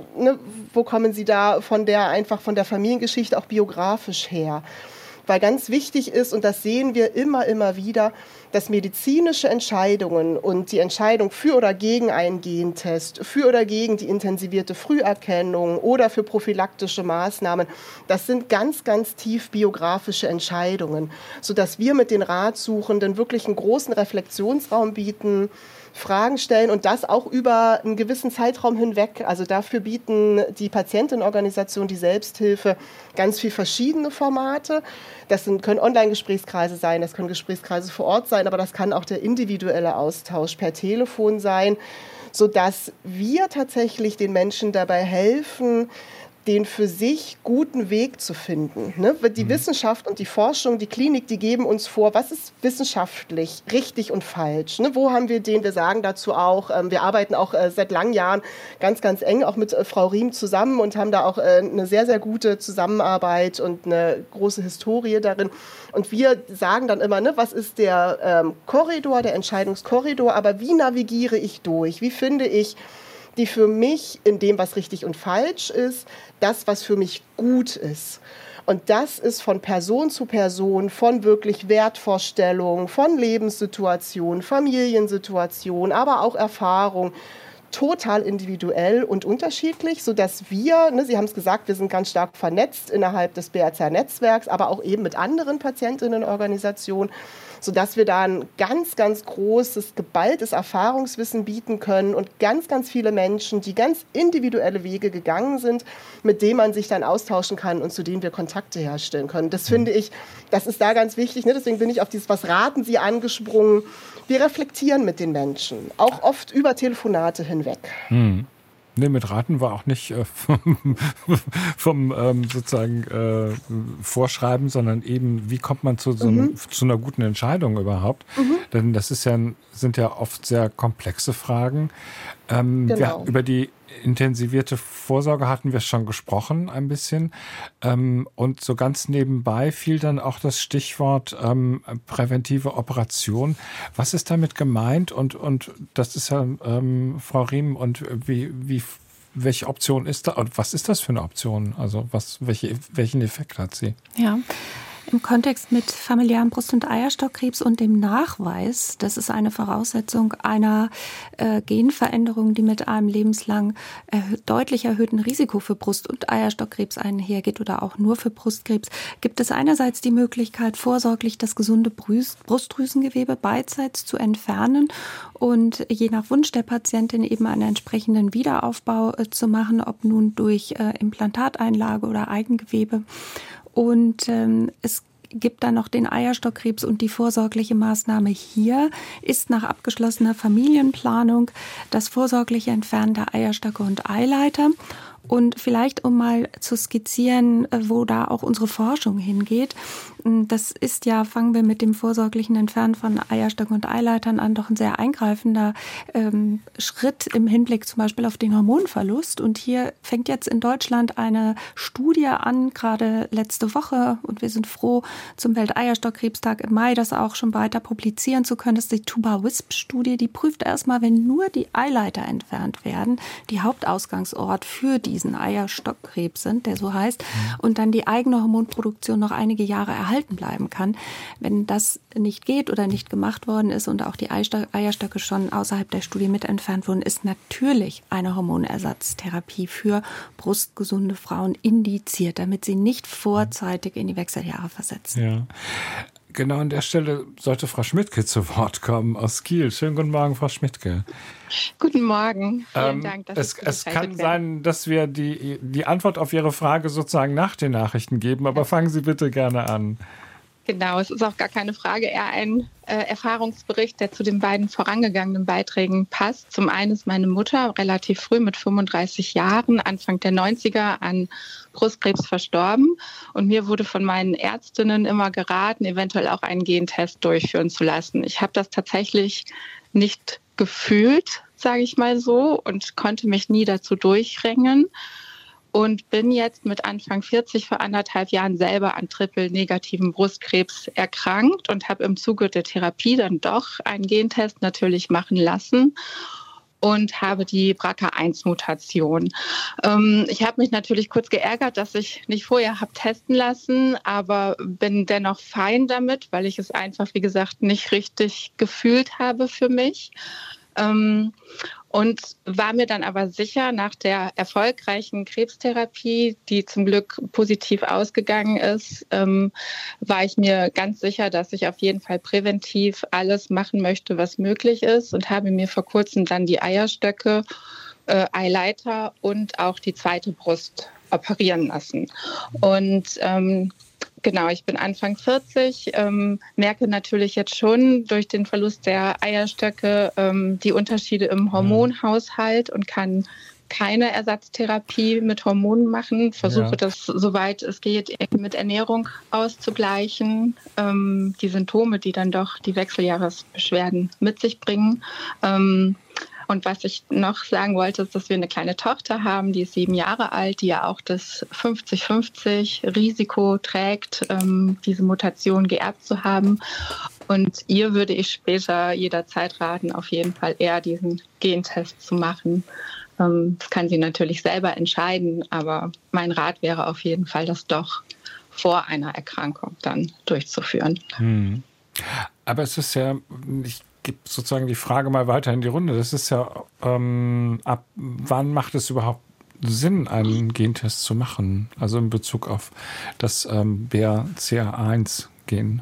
Sie da von der Familiengeschichte auch biografisch her? Weil ganz wichtig ist, und das sehen wir immer wieder, dass medizinische Entscheidungen und die Entscheidung für oder gegen einen Gentest, für oder gegen die intensivierte Früherkennung oder für prophylaktische Maßnahmen, das sind ganz, ganz tief biografische Entscheidungen, sodass wir mit den Ratsuchenden wirklich einen großen Reflexionsraum bieten, Fragen stellen und das auch über einen gewissen Zeitraum hinweg. Also dafür bieten die Patientenorganisationen, die Selbsthilfe ganz viele verschiedene Formate. Das können Online-Gesprächskreise sein, das können Gesprächskreise vor Ort sein, aber das kann auch der individuelle Austausch per Telefon sein, sodass wir tatsächlich den Menschen dabei helfen, den für sich guten Weg zu finden. Die Wissenschaft und die Forschung, die Klinik, die geben uns vor, was ist wissenschaftlich richtig und falsch. Wo haben wir den? Wir sagen dazu auch, wir arbeiten auch seit langen Jahren ganz, ganz eng auch mit Frau Riem zusammen und haben da auch eine sehr, sehr gute Zusammenarbeit und eine große Historie darin. Und wir sagen dann immer, was ist der Korridor, der Entscheidungskorridor, aber wie navigiere ich durch? Wie finde ich die für mich in dem, was richtig und falsch ist, das, was für mich gut ist. Und das ist von Person zu Person, von wirklich Wertvorstellungen, von Lebenssituationen, Familiensituationen, aber auch Erfahrung, total individuell und unterschiedlich, sodass wir, Sie haben es gesagt, wir sind ganz stark vernetzt innerhalb des BRCA-Netzwerks, aber auch eben mit anderen Patientinnenorganisationen, sodass wir da ein ganz, ganz großes, geballtes Erfahrungswissen bieten können und ganz, ganz viele Menschen, die ganz individuelle Wege gegangen sind, mit denen man sich dann austauschen kann und zu denen wir Kontakte herstellen können. Das finde ich, das ist da ganz wichtig. Deswegen bin ich auf dieses, was raten Sie, angesprungen. Wir reflektieren mit den Menschen, auch oft über Telefonate hinweg. Nee, mit Raten war auch nicht vom Vorschreiben, sondern eben, wie kommt man zu einer guten Entscheidung überhaupt? Denn das sind ja oft sehr komplexe Fragen. Genau. Über die intensivierte Vorsorge hatten wir schon gesprochen, ein bisschen. Und so ganz nebenbei fiel dann auch das Stichwort präventive Operation. Was ist damit gemeint? Und das ist ja, Frau Riem, und welche Option ist da? Und was ist das für eine Option? Also welchen Effekt hat sie? Ja. Im Kontext mit familiärem Brust- und Eierstockkrebs und dem Nachweis, das ist eine Voraussetzung einer Genveränderung, die mit einem lebenslang deutlich erhöhten Risiko für Brust- und Eierstockkrebs einhergeht oder auch nur für Brustkrebs, gibt es einerseits die Möglichkeit, vorsorglich das gesunde Brustdrüsengewebe beidseits zu entfernen und je nach Wunsch der Patientin eben einen entsprechenden Wiederaufbau zu machen, ob nun durch Implantateinlage oder Eigengewebe. Und es gibt dann noch den Eierstockkrebs und die vorsorgliche Maßnahme hier ist nach abgeschlossener Familienplanung das vorsorgliche Entfernen der Eierstöcke und Eileiter. Und vielleicht, um mal zu skizzieren, wo da auch unsere Forschung hingeht. Das ist ja, fangen wir mit dem vorsorglichen Entfernen von Eierstöcken und Eileitern an, doch ein sehr eingreifender Schritt im Hinblick zum Beispiel auf den Hormonverlust. Und hier fängt jetzt in Deutschland eine Studie an, gerade letzte Woche. Und wir sind froh, zum Welteierstockkrebstag im Mai das auch schon weiter publizieren zu können. Das ist die Tuba-Wisp-Studie. Die prüft erstmal, wenn nur die Eileiter entfernt werden, die Hauptausgangsort für diesen Eierstockkrebs sind, der so heißt, und dann die eigene Hormonproduktion noch einige Jahre erhalten bleiben kann. Wenn das nicht geht oder nicht gemacht worden ist und auch die Eierstöcke schon außerhalb der Studie mit entfernt wurden, ist natürlich eine Hormonersatztherapie für brustgesunde Frauen indiziert, damit sie nicht vorzeitig in die Wechseljahre versetzen. Ja. Genau an der Stelle sollte Frau Schmidtke zu Wort kommen aus Kiel. Schönen guten Morgen, Frau Schmidtke. Guten Morgen. Vielen Dank, dass es kann sein, dass wir die Antwort auf Ihre Frage sozusagen nach den Nachrichten geben, aber fangen Sie bitte gerne an. Genau, es ist auch gar keine Frage, eher ein Erfahrungsbericht, der zu den beiden vorangegangenen Beiträgen passt. Zum einen ist meine Mutter relativ früh mit 35 Jahren, Anfang der 90er, an Brustkrebs verstorben. Und mir wurde von meinen Ärztinnen immer geraten, eventuell auch einen Gentest durchführen zu lassen. Ich habe das tatsächlich nicht gefühlt, sage ich mal so, und konnte mich nie dazu durchringen. Und bin jetzt mit Anfang 40 vor 1,5 Jahren selber an triple-negativen Brustkrebs erkrankt und habe im Zuge der Therapie dann doch einen Gentest natürlich machen lassen und habe die BRCA1-Mutation. Ich habe mich natürlich kurz geärgert, dass ich nicht vorher habe testen lassen, aber bin dennoch fein damit, weil ich es einfach, wie gesagt, nicht richtig gefühlt habe für mich. Und war mir dann aber sicher, nach der erfolgreichen Krebstherapie, die zum Glück positiv ausgegangen ist, war ich mir ganz sicher, dass ich auf jeden Fall präventiv alles machen möchte, was möglich ist, und habe mir vor kurzem dann die Eierstöcke, Eileiter und auch die zweite Brust operieren lassen. Und genau, ich bin Anfang 40, merke natürlich jetzt schon durch den Verlust der Eierstöcke die Unterschiede im Hormonhaushalt und kann keine Ersatztherapie mit Hormonen machen. Versuche das, soweit es geht, mit Ernährung auszugleichen. Die Symptome, die dann doch die Wechseljahresbeschwerden mit sich bringen. Und was ich noch sagen wollte, ist, dass wir eine kleine Tochter haben, die ist 7 Jahre alt, die ja auch das 50-50-Risiko trägt, diese Mutation geerbt zu haben. Und ihr würde ich später jederzeit raten, auf jeden Fall eher diesen Gentest zu machen. Das kann sie natürlich selber entscheiden, aber mein Rat wäre auf jeden Fall, das doch vor einer Erkrankung dann durchzuführen. Aber es ist ja, ich gebe sozusagen die Frage mal weiter in die Runde. Das ist ja, ab wann macht es überhaupt Sinn, einen Gentest zu machen? Also in Bezug auf das BRCA1-Gen.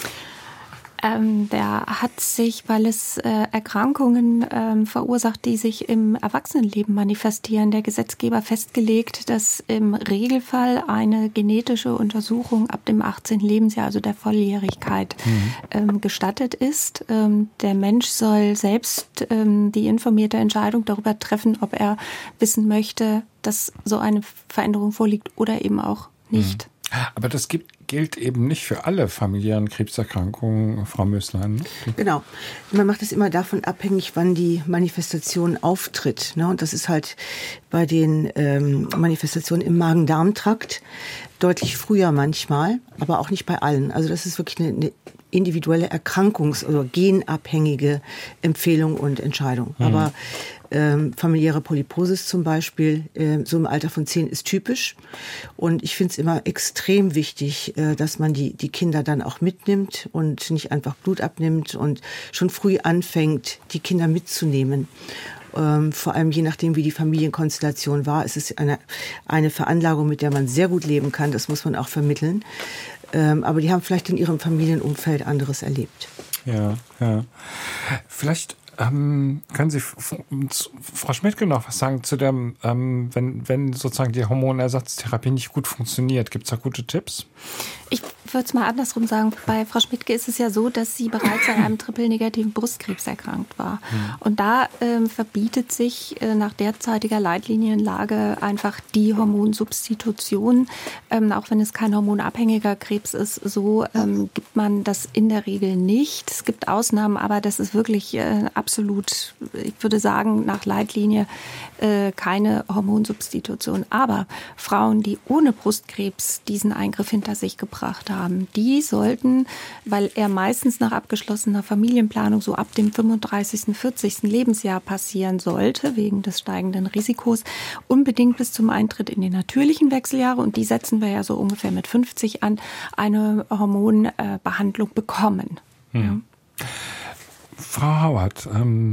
Der hat sich, weil es Erkrankungen verursacht, die sich im Erwachsenenleben manifestieren, der Gesetzgeber festgelegt, dass im Regelfall eine genetische Untersuchung ab dem 18. Lebensjahr, also der Volljährigkeit, gestattet ist. Der Mensch soll selbst die informierte Entscheidung darüber treffen, ob er wissen möchte, dass so eine Veränderung vorliegt oder eben auch nicht. Aber das gilt eben nicht für alle familiären Krebserkrankungen, Frau Möslein. Genau. Man macht es immer davon abhängig, wann die Manifestation auftritt. Und das ist halt bei den Manifestationen im Magen-Darm-Trakt deutlich früher manchmal, aber auch nicht bei allen. Also das ist wirklich eine individuelle oder genabhängige Empfehlung und Entscheidung. Aber familiäre Polyposis zum Beispiel, so im Alter von 10 ist typisch. Und ich finde es immer extrem wichtig, dass man die Kinder dann auch mitnimmt und nicht einfach Blut abnimmt und schon früh anfängt, die Kinder mitzunehmen. Vor allem je nachdem, wie die Familienkonstellation war. Es ist eine Veranlagung, mit der man sehr gut leben kann. Das muss man auch vermitteln. Aber die haben vielleicht in ihrem Familienumfeld anderes erlebt. Ja. Vielleicht können Sie, Frau Schmidtke, noch was sagen zu der, wenn sozusagen die Hormonersatztherapie nicht gut funktioniert? Gibt es da gute Tipps? Ich würde es mal andersrum sagen. Bei Frau Schmidtke ist es ja so, dass sie bereits an einem triple-negativen Brustkrebs erkrankt war. Und da verbietet sich nach derzeitiger Leitlinienlage einfach die Hormonsubstitution. Auch wenn es kein hormonabhängiger Krebs ist, so gibt man das in der Regel nicht. Es gibt Ausnahmen, aber das ist wirklich absolut, ich würde sagen, nach Leitlinie keine Hormonsubstitution. Aber Frauen, die ohne Brustkrebs diesen Eingriff hinter sich gebracht haben, die sollten, weil er meistens nach abgeschlossener Familienplanung so ab dem 35., 40. Lebensjahr passieren sollte, wegen des steigenden Risikos, unbedingt bis zum Eintritt in die natürlichen Wechseljahre, und die setzen wir ja so ungefähr mit 50 an, eine Hormonbehandlung bekommen. Ja. Frau Hauert,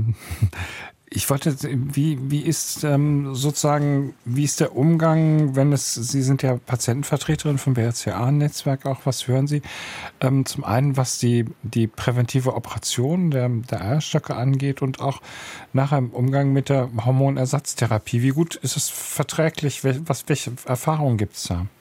ich wollte, wie ist sozusagen, wie ist der Umgang, Sie sind ja Patientenvertreterin vom BRCA-Netzwerk auch, was hören Sie? Zum einen, was die präventive Operation der Eierstöcke angeht und auch nachher im Umgang mit der Hormonersatztherapie. Wie gut ist es verträglich? Welche Erfahrungen gibt es da?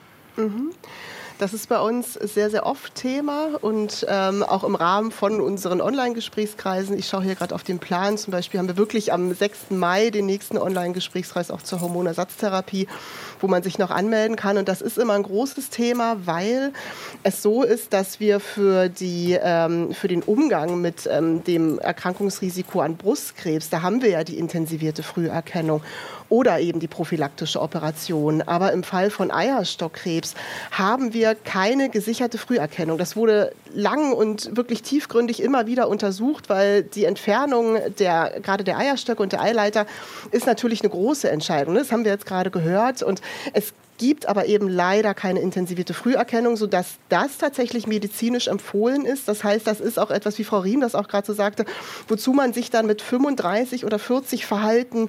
Das ist bei uns sehr, sehr oft Thema und auch im Rahmen von unseren Online-Gesprächskreisen. Ich schaue hier gerade auf den Plan. Zum Beispiel haben wir wirklich am 6. Mai den nächsten Online-Gesprächskreis auch zur Hormonersatztherapie, wo man sich noch anmelden kann. Und das ist immer ein großes Thema, weil es so ist, dass wir für den Umgang mit dem Erkrankungsrisiko an Brustkrebs, da haben wir ja die intensivierte Früherkennung oder eben die prophylaktische Operation. Aber im Fall von Eierstockkrebs haben wir keine gesicherte Früherkennung. Das wurde lang und wirklich tiefgründig immer wieder untersucht, weil die Entfernung gerade der Eierstöcke und der Eileiter ist natürlich eine große Entscheidung. Das haben wir jetzt gerade gehört. Und es gibt aber eben leider keine intensivierte Früherkennung, sodass das tatsächlich medizinisch empfohlen ist. Das heißt, das ist auch etwas, wie Frau Riem das auch gerade so sagte, wozu man sich dann mit 35 oder 40 verhalten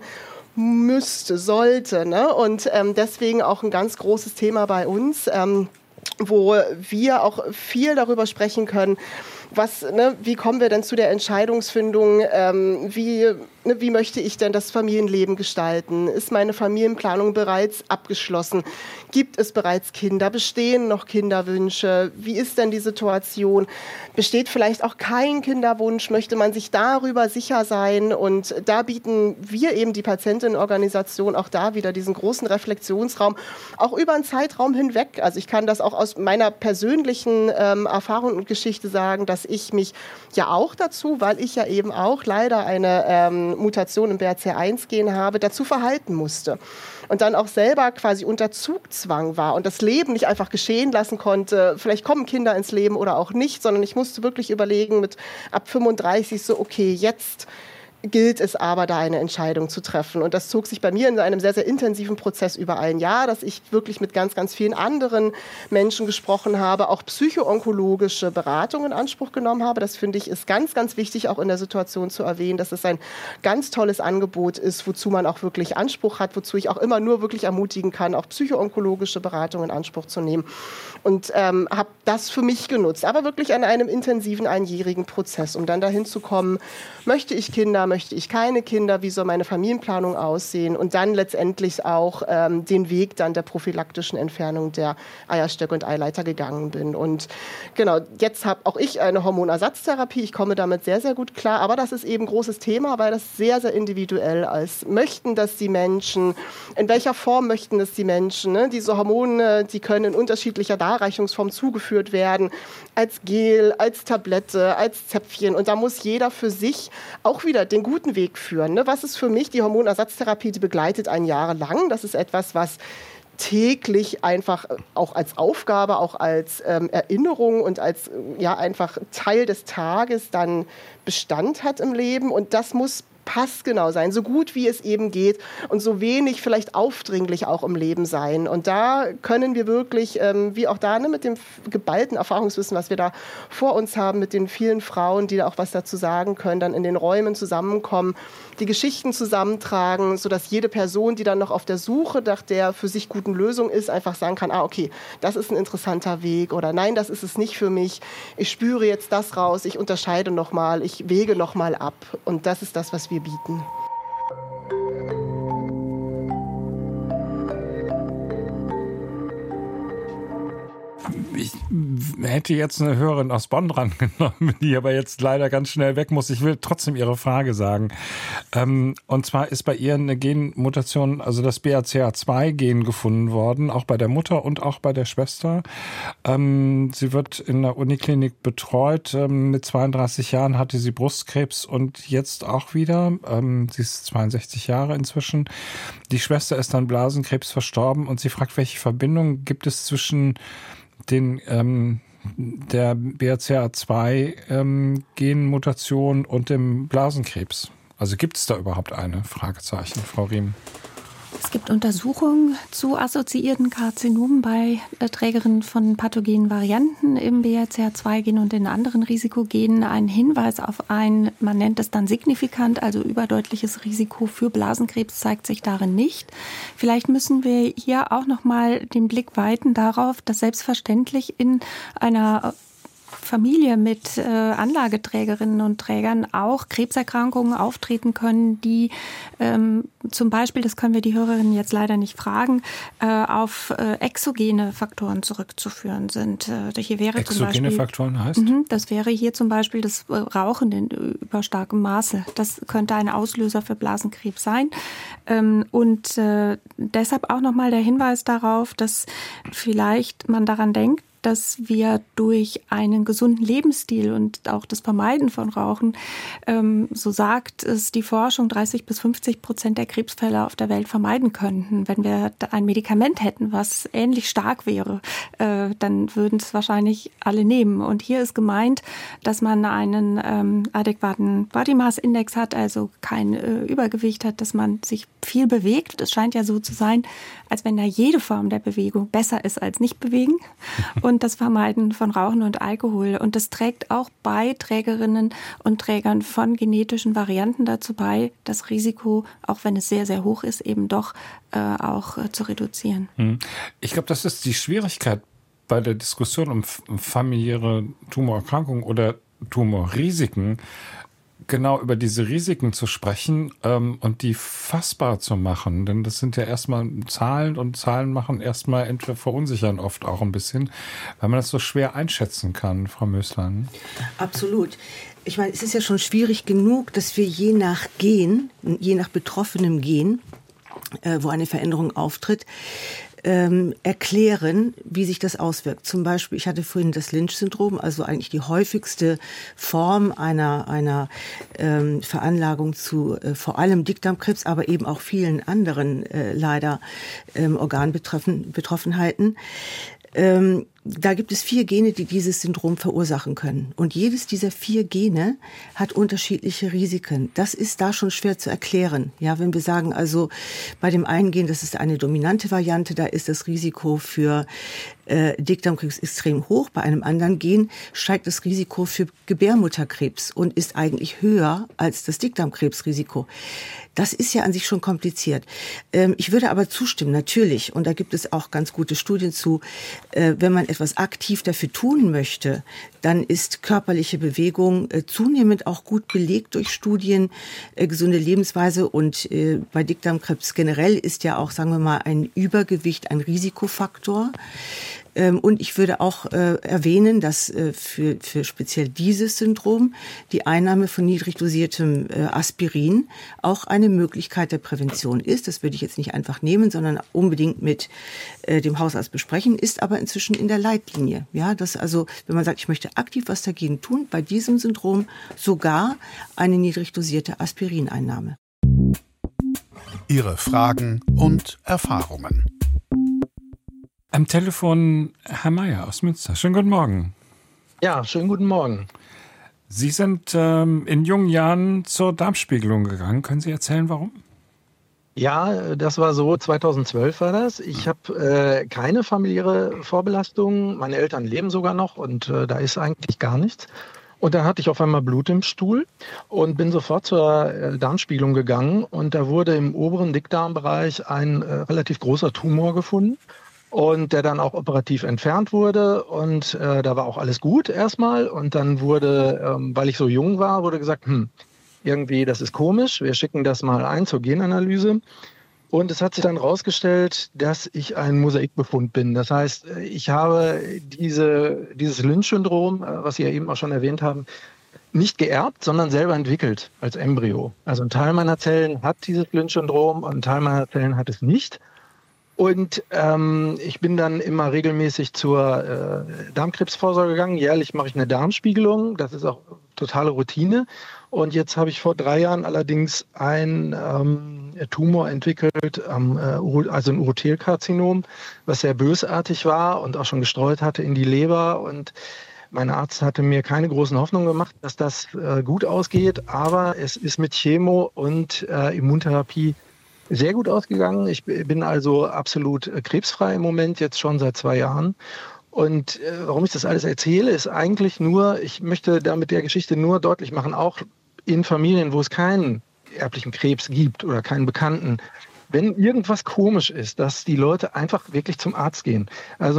sollte. Ne? Und deswegen auch ein ganz großes Thema bei uns, wo wir auch viel darüber sprechen können, wie kommen wir denn zu der Entscheidungsfindung, wie möchte ich denn das Familienleben gestalten? Ist meine Familienplanung bereits abgeschlossen? Gibt es bereits Kinder? Bestehen noch Kinderwünsche? Wie ist denn die Situation? Besteht vielleicht auch kein Kinderwunsch? Möchte man sich darüber sicher sein? Und da bieten wir eben die Patientinnenorganisation auch da wieder diesen großen Reflexionsraum, auch über einen Zeitraum hinweg. Also ich kann das auch aus meiner persönlichen Erfahrung und Geschichte sagen, dass ich mich ja auch dazu, weil ich ja eben auch leider eine Mutation im BRCA1-Gen habe, dazu verhalten musste. Und dann auch selber quasi unter Zugzwang war und das Leben nicht einfach geschehen lassen konnte. Vielleicht kommen Kinder ins Leben oder auch nicht, sondern ich musste wirklich überlegen mit ab 35 so, okay, jetzt gilt es aber, da eine Entscheidung zu treffen. Und das zog sich bei mir in einem sehr, sehr intensiven Prozess über ein Jahr, dass ich wirklich mit ganz, ganz vielen anderen Menschen gesprochen habe, auch psychoonkologische Beratung in Anspruch genommen habe. Das finde ich ist ganz, ganz wichtig, auch in der Situation zu erwähnen, dass es ein ganz tolles Angebot ist, wozu man auch wirklich Anspruch hat, wozu ich auch immer nur wirklich ermutigen kann, auch psychoonkologische Beratung in Anspruch zu nehmen. Und habe das für mich genutzt, aber wirklich an einem intensiven einjährigen Prozess, um dann dahin zu kommen, möchte ich Kinder, möchte ich keine Kinder, wie soll meine Familienplanung aussehen und dann letztendlich auch den Weg dann der prophylaktischen Entfernung der Eierstöcke und Eileiter gegangen bin. Und genau, jetzt habe auch ich eine Hormonersatztherapie, ich komme damit sehr, sehr gut klar, aber das ist eben ein großes Thema, weil das sehr, sehr individuell ist. Möchten das die Menschen, in welcher Form möchten das die Menschen? Ne? Diese Hormone, die können in unterschiedlicher Darreichungsform zugeführt werden, als Gel, als Tablette, als Zäpfchen und da muss jeder für sich auch wieder den guten Weg führen. Ne? Was ist für mich die Hormonersatztherapie, die begleitet ein Jahr lang. Das ist etwas, was täglich einfach auch als Aufgabe, auch als Erinnerung und als einfach Teil des Tages dann Bestand hat im Leben. Und das muss passgenau sein, so gut wie es eben geht und so wenig vielleicht aufdringlich auch im Leben sein. Und da können wir wirklich, wie auch da, mit dem geballten Erfahrungswissen, was wir da vor uns haben, mit den vielen Frauen, die da auch was dazu sagen können, dann in den Räumen zusammenkommen, die Geschichten zusammentragen, sodass jede Person, die dann noch auf der Suche nach der für sich guten Lösung ist, einfach sagen kann, okay, das ist ein interessanter Weg oder nein, das ist es nicht für mich. Ich spüre jetzt das raus, ich unterscheide nochmal, ich wäge nochmal ab. Und das ist das, was wir bieten. Ich hätte jetzt eine Hörerin aus Bonn drangenommen, die aber jetzt leider ganz schnell weg muss. Ich will trotzdem ihre Frage sagen. Und zwar ist bei ihr eine Genmutation, also das BRCA2-Gen gefunden worden, auch bei der Mutter und auch bei der Schwester. Sie wird in der Uniklinik betreut. Mit 32 Jahren hatte sie Brustkrebs und jetzt auch wieder. Sie ist 62 Jahre inzwischen. Die Schwester ist an Blasenkrebs verstorben und sie fragt, welche Verbindung gibt es zwischen der BRCA2-Genmutation und dem Blasenkrebs. Also gibt es da überhaupt eine? Fragezeichen, Frau Riem. Es gibt Untersuchungen zu assoziierten Karzinomen bei Trägerinnen von pathogenen Varianten im BRCA2-Gen und in anderen Risikogenen. Ein Hinweis auf ein, man nennt es dann signifikant, also überdeutliches Risiko für Blasenkrebs zeigt sich darin nicht. Vielleicht müssen wir hier auch noch mal den Blick weiten darauf, dass selbstverständlich in einer Familie mit Anlageträgerinnen und Trägern auch Krebserkrankungen auftreten können, die zum Beispiel, das können wir die Hörerinnen jetzt leider nicht fragen, auf exogene Faktoren zurückzuführen sind. Hier wäre exogene Faktoren heißt? Das wäre hier zum Beispiel das Rauchen in überstarkem Maße. Das könnte ein Auslöser für Blasenkrebs sein. Und deshalb auch nochmal der Hinweis darauf, dass vielleicht man daran denkt, dass wir durch einen gesunden Lebensstil und auch das Vermeiden von Rauchen, so sagt es die Forschung, 30-50% der Krebsfälle auf der Welt vermeiden könnten. Wenn wir ein Medikament hätten, was ähnlich stark wäre, dann würden es wahrscheinlich alle nehmen. Und hier ist gemeint, dass man einen adäquaten Body Mass Index hat, also kein Übergewicht hat, dass man sich viel bewegt. Es scheint ja so zu sein, als wenn da jede Form der Bewegung besser ist als nicht bewegen. Und das Vermeiden von Rauchen und Alkohol. Und das trägt auch bei Trägerinnen und Trägern von genetischen Varianten dazu bei, das Risiko, auch wenn es sehr, sehr hoch ist, eben doch auch zu reduzieren. Ich glaube, das ist die Schwierigkeit bei der Diskussion um familiäre Tumorerkrankungen oder Tumorrisiken, genau über diese Risiken zu sprechen und die fassbar zu machen. Denn das sind ja erstmal Zahlen und Zahlen machen erstmal entweder verunsichern oft auch ein bisschen, weil man das so schwer einschätzen kann, Frau Möslein. Absolut. Ich meine, es ist ja schon schwierig genug, dass wir je nach Gen, je nach betroffenem Gen, wo eine Veränderung auftritt, erklären, wie sich das auswirkt. Zum Beispiel, ich hatte vorhin das Lynch-Syndrom, also eigentlich die häufigste Form einer Veranlagung zu vor allem Dickdarmkrebs, aber eben auch vielen anderen leider Organbetroffenheiten. Da gibt es 4 Gene, die dieses Syndrom verursachen können. Und jedes dieser 4 Gene hat unterschiedliche Risiken. Das ist da schon schwer zu erklären. Ja, wenn wir sagen, also bei dem einen Gen, das ist eine dominante Variante, da ist das Risiko für Dickdarmkrebs extrem hoch. Bei einem anderen Gen steigt das Risiko für Gebärmutterkrebs und ist eigentlich höher als das Dickdarmkrebsrisiko. Das ist ja an sich schon kompliziert. Ich würde aber zustimmen, natürlich, und da gibt es auch ganz gute Studien zu, wenn man etwas aktiv dafür tun möchte, dann ist körperliche Bewegung zunehmend auch gut belegt durch Studien, gesunde Lebensweise und bei Dickdarmkrebs generell ist ja auch, sagen wir mal, ein Übergewicht ein Risikofaktor. Und ich würde auch erwähnen, dass für speziell dieses Syndrom die Einnahme von niedrig dosiertem Aspirin auch eine Möglichkeit der Prävention ist. Das würde ich jetzt nicht einfach nehmen, sondern unbedingt mit dem Hausarzt besprechen, ist aber inzwischen in der Leitlinie. Ja, dass also, wenn man sagt, ich möchte aktiv was dagegen tun, bei diesem Syndrom sogar eine niedrig dosierte Aspirineinnahme. Ihre Fragen und Erfahrungen. Am Telefon Herr Meier aus Münster. Schönen guten Morgen. Ja, schönen guten Morgen. Sie sind in jungen Jahren zur Darmspiegelung gegangen. Können Sie erzählen, warum? Ja, das war so, 2012 war das. Ich habe keine familiäre Vorbelastung. Meine Eltern leben sogar noch und da ist eigentlich gar nichts. Und dann hatte ich auf einmal Blut im Stuhl und bin sofort zur Darmspiegelung gegangen. Und da wurde im oberen Dickdarmbereich ein relativ großer Tumor gefunden. Und der dann auch operativ entfernt wurde. Und da war auch alles gut erstmal. Und dann wurde, weil ich so jung war, wurde gesagt, irgendwie, das ist komisch, wir schicken das mal ein zur Genanalyse. Und es hat sich dann rausgestellt, dass ich ein Mosaikbefund bin. Das heißt, ich habe dieses Lynch-Syndrom, was Sie ja eben auch schon erwähnt haben, nicht geerbt, sondern selber entwickelt als Embryo. Also ein Teil meiner Zellen hat dieses Lynch-Syndrom und ein Teil meiner Zellen hat es nicht. Und ich bin dann immer regelmäßig zur Darmkrebsvorsorge gegangen. Jährlich mache ich eine Darmspiegelung. Das ist auch totale Routine. Und jetzt habe ich vor 3 Jahren allerdings einen Tumor entwickelt, also ein Urothelkarzinom, was sehr bösartig war und auch schon gestreut hatte in die Leber. Und mein Arzt hatte mir keine großen Hoffnungen gemacht, dass das gut ausgeht. Aber es ist mit Chemo und Immuntherapie sehr gut ausgegangen. Ich bin also absolut krebsfrei im Moment, jetzt schon seit 2 Jahren. Und warum ich das alles erzähle, ist eigentlich nur, ich möchte damit der Geschichte nur deutlich machen, auch in Familien, wo es keinen erblichen Krebs gibt oder keinen Bekannten, wenn irgendwas komisch ist, dass die Leute einfach wirklich zum Arzt gehen. Also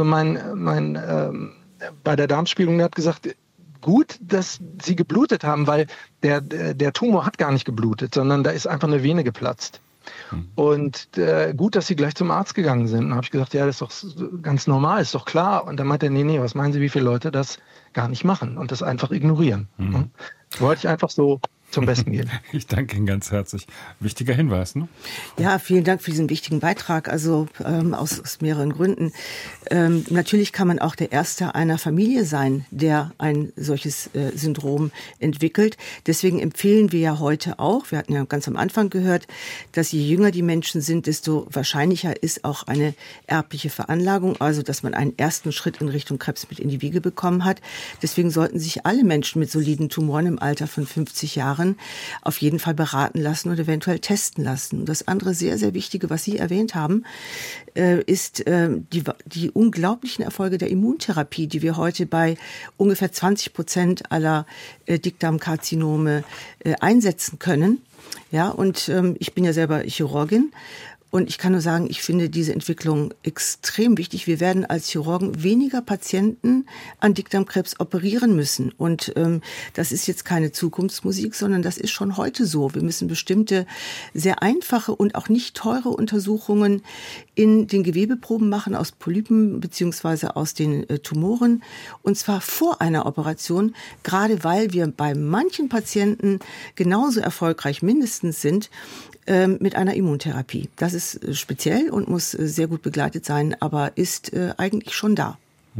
bei der Darmspiegelung, der hat gesagt, gut, dass Sie geblutet haben, weil der Tumor hat gar nicht geblutet, sondern da ist einfach eine Vene geplatzt. Und gut, dass Sie gleich zum Arzt gegangen sind. Und habe ich gesagt, ja, das ist doch ganz normal, ist doch klar. Und dann meinte er, nee, was meinen Sie, wie viele Leute das gar nicht machen und das einfach ignorieren? Wollte ich einfach so zum Besten geben. Ich danke Ihnen ganz herzlich. Wichtiger Hinweis, ne? Ja, vielen Dank für diesen wichtigen Beitrag, also aus mehreren Gründen. Natürlich kann man auch der Erste einer Familie sein, der ein solches Syndrom entwickelt. Deswegen empfehlen wir ja heute auch, wir hatten ja ganz am Anfang gehört, dass je jünger die Menschen sind, desto wahrscheinlicher ist auch eine erbliche Veranlagung, also dass man einen ersten Schritt in Richtung Krebs mit in die Wiege bekommen hat. Deswegen sollten sich alle Menschen mit soliden Tumoren im Alter von 50 Jahren auf jeden Fall beraten lassen und eventuell testen lassen. Und das andere sehr, sehr Wichtige, was Sie erwähnt haben, ist die unglaublichen Erfolge der Immuntherapie, die wir heute bei ungefähr 20% aller Dickdarmkarzinome einsetzen können. Ja, und ich bin ja selber Chirurgin. Und ich kann nur sagen, ich finde diese Entwicklung extrem wichtig. Wir werden als Chirurgen weniger Patienten an Dickdarmkrebs operieren müssen. Und das ist jetzt keine Zukunftsmusik, sondern das ist schon heute so. Wir müssen bestimmte sehr einfache und auch nicht teure Untersuchungen in den Gewebeproben machen aus Polypen beziehungsweise aus den Tumoren. Und zwar vor einer Operation, gerade weil wir bei manchen Patienten genauso erfolgreich mindestens sind mit einer Immuntherapie. Das ist speziell und muss sehr gut begleitet sein, aber ist eigentlich schon da.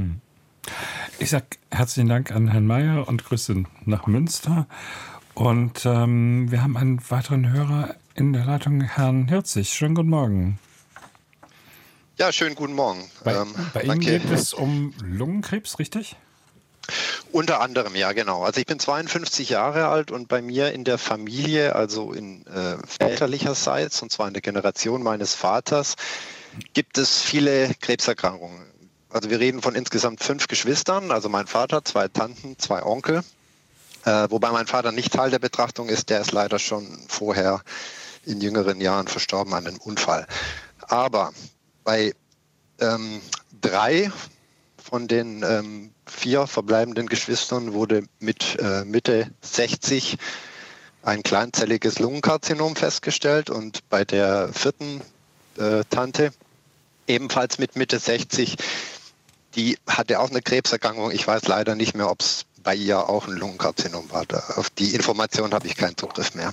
Ich sage herzlichen Dank an Herrn Meyer und Grüße nach Münster. Und wir haben einen weiteren Hörer in der Leitung, Herrn Hirzig. Schönen guten Morgen. Ja, schönen guten Morgen. Bei Ihnen geht es um Lungenkrebs, richtig? Unter anderem, ja, genau. Also ich bin 52 Jahre alt und bei mir in der Familie, also in väterlicherseits, und zwar in der Generation meines Vaters, gibt es viele Krebserkrankungen. Also wir reden von insgesamt 5 Geschwistern, also mein Vater, 2 Tanten, 2 Onkel. Wobei mein Vater nicht Teil der Betrachtung ist, der ist leider schon vorher in jüngeren Jahren verstorben an einem Unfall. Aber bei 3 von den 4 verbleibenden Geschwistern wurde mit Mitte 60 ein kleinzelliges Lungenkarzinom festgestellt und bei der 4. Tante ebenfalls mit Mitte 60, die hatte auch eine Krebserkrankung. Ich weiß leider nicht mehr, ob es bei ihr auch ein Lungenkarzinom war. Auf die Information habe ich keinen Zugriff mehr.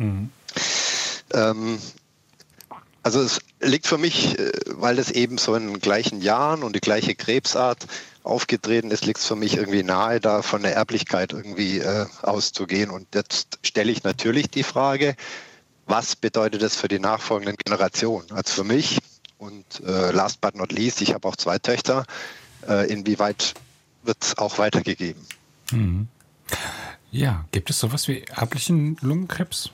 Also es liegt für mich, weil das eben so in den gleichen Jahren und die gleiche Krebsart aufgetreten ist, liegt es für mich irgendwie nahe, da von der Erblichkeit irgendwie auszugehen. Und jetzt stelle ich natürlich die Frage, was bedeutet das für die nachfolgenden Generationen? Also für mich und last but not least, ich habe auch 2 Töchter, inwieweit wird es auch weitergegeben? Ja, gibt es sowas wie erblichen Lungenkrebs?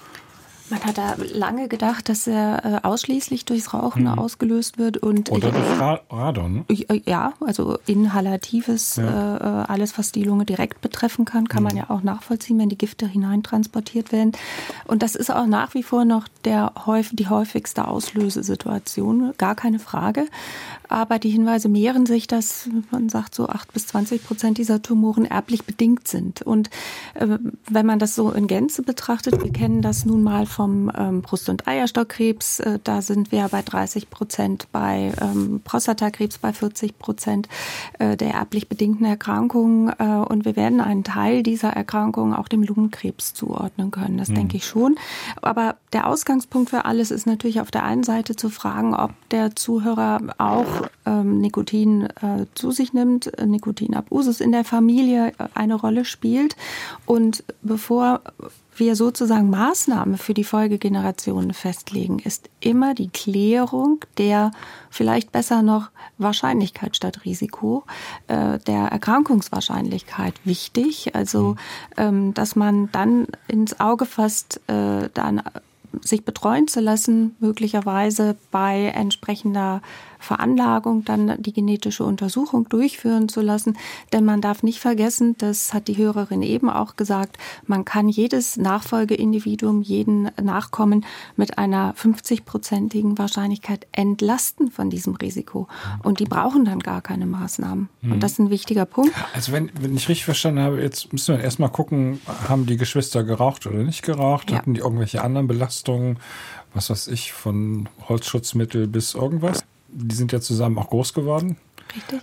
Man hat da lange gedacht, dass er ausschließlich durchs Rauchen ausgelöst wird. Oder durch Radon. Ja, also inhalatives, alles, was die Lunge direkt betreffen kann man ja auch nachvollziehen, wenn die Gifte hineintransportiert werden. Und das ist auch nach wie vor noch die häufigste Auslösesituation, gar keine Frage. Aber die Hinweise mehren sich, dass man sagt, so 8-20% dieser Tumoren erblich bedingt sind. Und wenn man das so in Gänze betrachtet, wir kennen das nun mal vom Brust- und Eierstockkrebs, da sind wir bei 30%, bei Prostatakrebs bei 40% der erblich bedingten Erkrankungen. Und wir werden einen Teil dieser Erkrankungen auch dem Lungenkrebs zuordnen können. Das denke ich schon. Aber der Ausgangspunkt für alles ist natürlich auf der einen Seite zu fragen, ob der Zuhörer auch Nikotin zu sich nimmt, Nikotinabusus in der Familie eine Rolle spielt. Und bevor wir sozusagen Maßnahmen für die Folgegenerationen festlegen, ist immer die Klärung der vielleicht besser noch Wahrscheinlichkeit statt Risiko, der Erkrankungswahrscheinlichkeit wichtig. Also, dass man dann ins Auge fasst, dann sich betreuen zu lassen, möglicherweise bei entsprechender Veranlagung dann die genetische Untersuchung durchführen zu lassen. Denn man darf nicht vergessen, das hat die Hörerin eben auch gesagt, man kann jedes Nachfolgeindividuum, jeden Nachkommen mit einer 50-prozentigen Wahrscheinlichkeit entlasten von diesem Risiko. Und die brauchen dann gar keine Maßnahmen. Und das ist ein wichtiger Punkt. Also wenn ich richtig verstanden habe, jetzt müssen wir erstmal gucken, haben die Geschwister geraucht oder nicht geraucht? Ja. Hatten die irgendwelche anderen Belastungen? Was weiß ich, von Holzschutzmittel bis irgendwas? Die sind ja zusammen auch groß geworden. Richtig.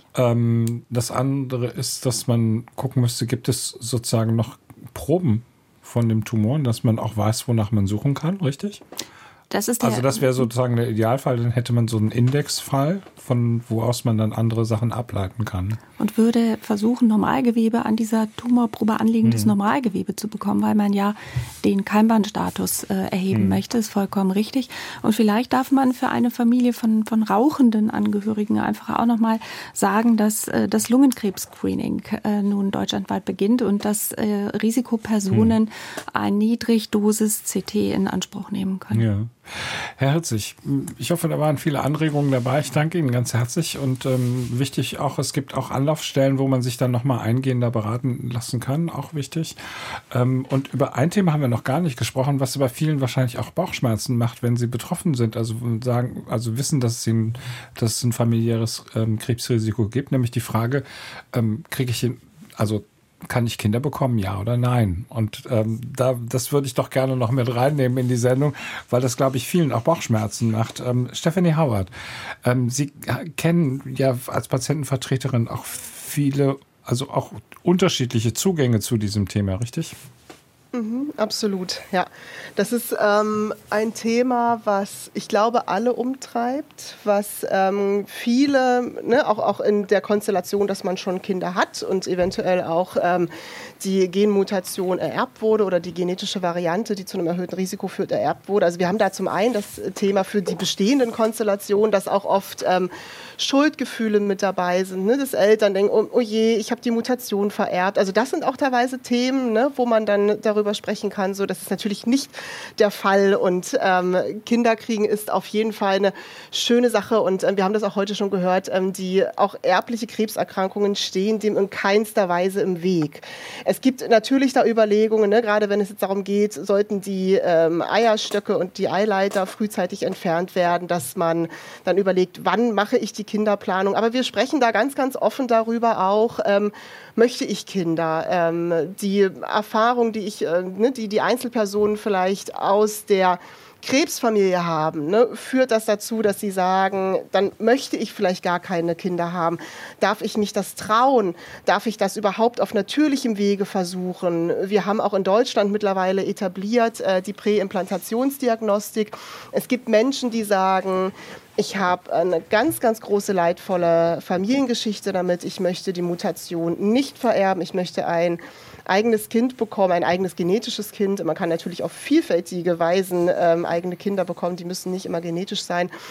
Das andere ist, dass man gucken müsste, gibt es sozusagen noch Proben von dem Tumor, dass man auch weiß, wonach man suchen kann, richtig? Das wäre sozusagen der Idealfall, dann hätte man so einen Indexfall, von wo aus man dann andere Sachen ableiten kann. Und würde versuchen, Normalgewebe an dieser Tumorprobe anliegendes Normalgewebe zu bekommen, weil man ja den Keimbandstatus erheben möchte, ist vollkommen richtig. Und vielleicht darf man für eine Familie von rauchenden Angehörigen einfach auch nochmal sagen, dass das Lungenkrebs-Screening nun deutschlandweit beginnt und dass Risikopersonen ein Niedrigdosis-CT in Anspruch nehmen können. Ja. Herr Herzig, ich hoffe, da waren viele Anregungen dabei. Ich danke Ihnen ganz herzlich und wichtig auch, es gibt auch Anlaufstellen, wo man sich dann nochmal eingehender beraten lassen kann, auch wichtig. Und über ein Thema haben wir noch gar nicht gesprochen, was bei vielen wahrscheinlich auch Bauchschmerzen macht, wenn sie betroffen sind, also wissen, dass es ein familiäres Krebsrisiko gibt, nämlich die Frage, kann ich Kinder bekommen, ja oder nein? Und das würde ich doch gerne noch mit reinnehmen in die Sendung, weil das, glaube ich, vielen auch Bauchschmerzen macht. Stephanie Howard, Sie kennen ja als Patientenvertreterin auch viele, also auch unterschiedliche Zugänge zu diesem Thema, richtig? Absolut, ja. Das ist ein Thema, was ich glaube alle umtreibt, was viele, auch in der Konstellation, dass man schon Kinder hat und eventuell auch die Genmutation ererbt wurde oder die genetische Variante, die zu einem erhöhten Risiko führt, ererbt wurde. Also wir haben da zum einen das Thema für die bestehenden Konstellationen, dass auch oft Schuldgefühle mit dabei sind, dass Eltern denken, oh je, ich habe die Mutation vererbt. Also das sind auch teilweise Themen, wo man dann darüber sprechen kann. So, das ist natürlich nicht der Fall und Kinder kriegen ist auf jeden Fall eine schöne Sache und wir haben das auch heute schon gehört, die auch erbliche Krebserkrankungen stehen dem in keinster Weise im Weg. Es gibt natürlich da Überlegungen, gerade wenn es jetzt darum geht, sollten die Eierstöcke und die Eileiter frühzeitig entfernt werden, dass man dann überlegt, wann mache ich die Kinderplanung. Aber wir sprechen da ganz, ganz offen darüber auch, möchte ich Kinder? Die Erfahrung, die die Einzelpersonen vielleicht aus der Krebsfamilie haben, führt das dazu, dass sie sagen, dann möchte ich vielleicht gar keine Kinder haben. Darf ich mich das trauen? Darf ich das überhaupt auf natürlichem Wege versuchen? Wir haben auch in Deutschland mittlerweile etabliert die Präimplantationsdiagnostik. Es gibt Menschen, die sagen, ich habe eine ganz, ganz große leidvolle Familiengeschichte damit. Ich möchte die Mutation nicht vererben. Ich möchte ein eigenes Kind bekommen, ein eigenes genetisches Kind. Man kann natürlich auf vielfältige Weisen eigene Kinder bekommen. Die müssen nicht immer genetisch sein.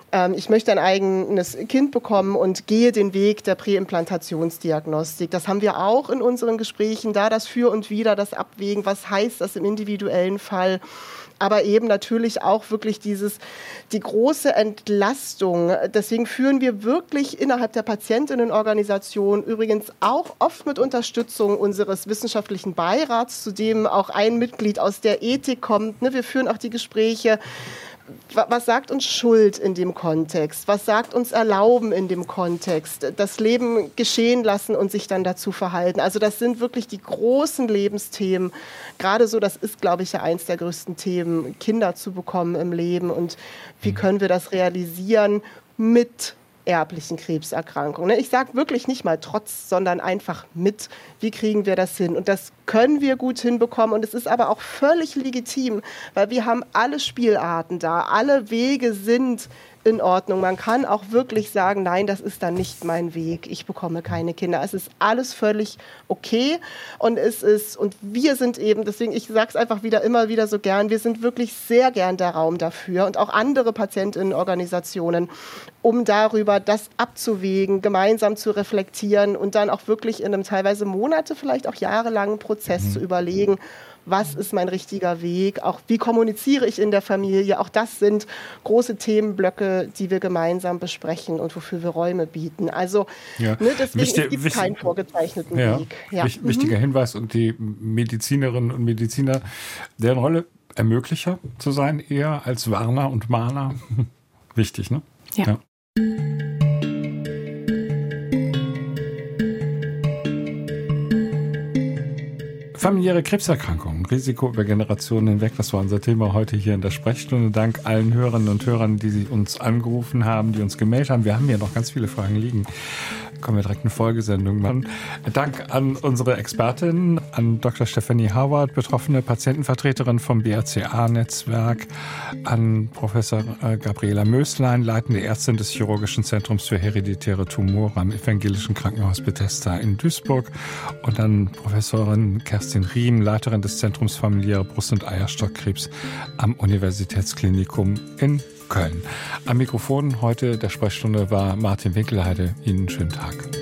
ich möchte ein eigenes Kind bekommen und gehe den Weg der Präimplantationsdiagnostik. Das haben wir auch in unseren Gesprächen, da das Für und Wider, das Abwägen, was heißt das im individuellen Fall. Aber eben natürlich auch wirklich die große Entlastung. Deswegen führen wir wirklich innerhalb der Patientinnenorganisation, übrigens auch oft mit Unterstützung unseres wissenschaftlichen Beirats, zu dem auch ein Mitglied aus der Ethik kommt. Wir führen auch die Gespräche. Was sagt uns Schuld in dem Kontext? Was sagt uns Erlauben in dem Kontext? Das Leben geschehen lassen und sich dann dazu verhalten. Also das sind wirklich die großen Lebensthemen. Gerade so, das ist, glaube ich, ja eins der größten Themen, Kinder zu bekommen im Leben. Und wie können wir das realisieren mit erblichen Krebserkrankungen? Ich sage wirklich nicht mal trotz, sondern einfach mit. Wie kriegen wir das hin? Und das können wir gut hinbekommen. Und es ist aber auch völlig legitim, weil wir haben alle Spielarten da. Alle Wege sind in Ordnung. Man kann auch wirklich sagen, nein, das ist dann nicht mein Weg. Ich bekomme keine Kinder. Es ist alles völlig okay. Und wir sind eben, deswegen, ich sage es einfach immer wieder so gern, wir sind wirklich sehr gern der Raum dafür und auch andere Patientinnenorganisationen, um darüber das abzuwägen, gemeinsam zu reflektieren und dann auch wirklich in einem teilweise Monate, vielleicht auch jahrelangen Prozess zu überlegen, was ist mein richtiger Weg, auch wie kommuniziere ich in der Familie. Auch das sind große Themenblöcke, die wir gemeinsam besprechen und wofür wir Räume bieten. Also deswegen gibt es keinen vorgezeichneten Weg. Ja. Wichtiger Hinweis, und die Medizinerinnen und Mediziner, deren Rolle Ermöglicher zu sein, eher als Warner und Mahner. Wichtig, ne? Ja. Familiäre Krebserkrankungen, Risiko über Generationen hinweg, das war unser Thema heute hier in der Sprechstunde. Dank allen Hörerinnen und Hörern, die uns angerufen haben, die uns gemeldet haben. Wir haben hier noch ganz viele Fragen liegen. Können wir direkt eine Folgesendung machen. Dank an unsere Expertin, an Dr. Stephanie Howard, betroffene Patientenvertreterin vom BRCA-Netzwerk, an Professor Gabriela Möslein, leitende Ärztin des Chirurgischen Zentrums für hereditäre Tumore am Evangelischen Krankenhaus Bethesda in Duisburg, und an Professorin Kerstin Riem, Leiterin des Zentrums Familiäre Brust- und Eierstockkrebs am Universitätsklinikum in Köln. Am Mikrofon heute der Sprechstunde war Martin Winkelheide. Ihnen einen schönen Tag.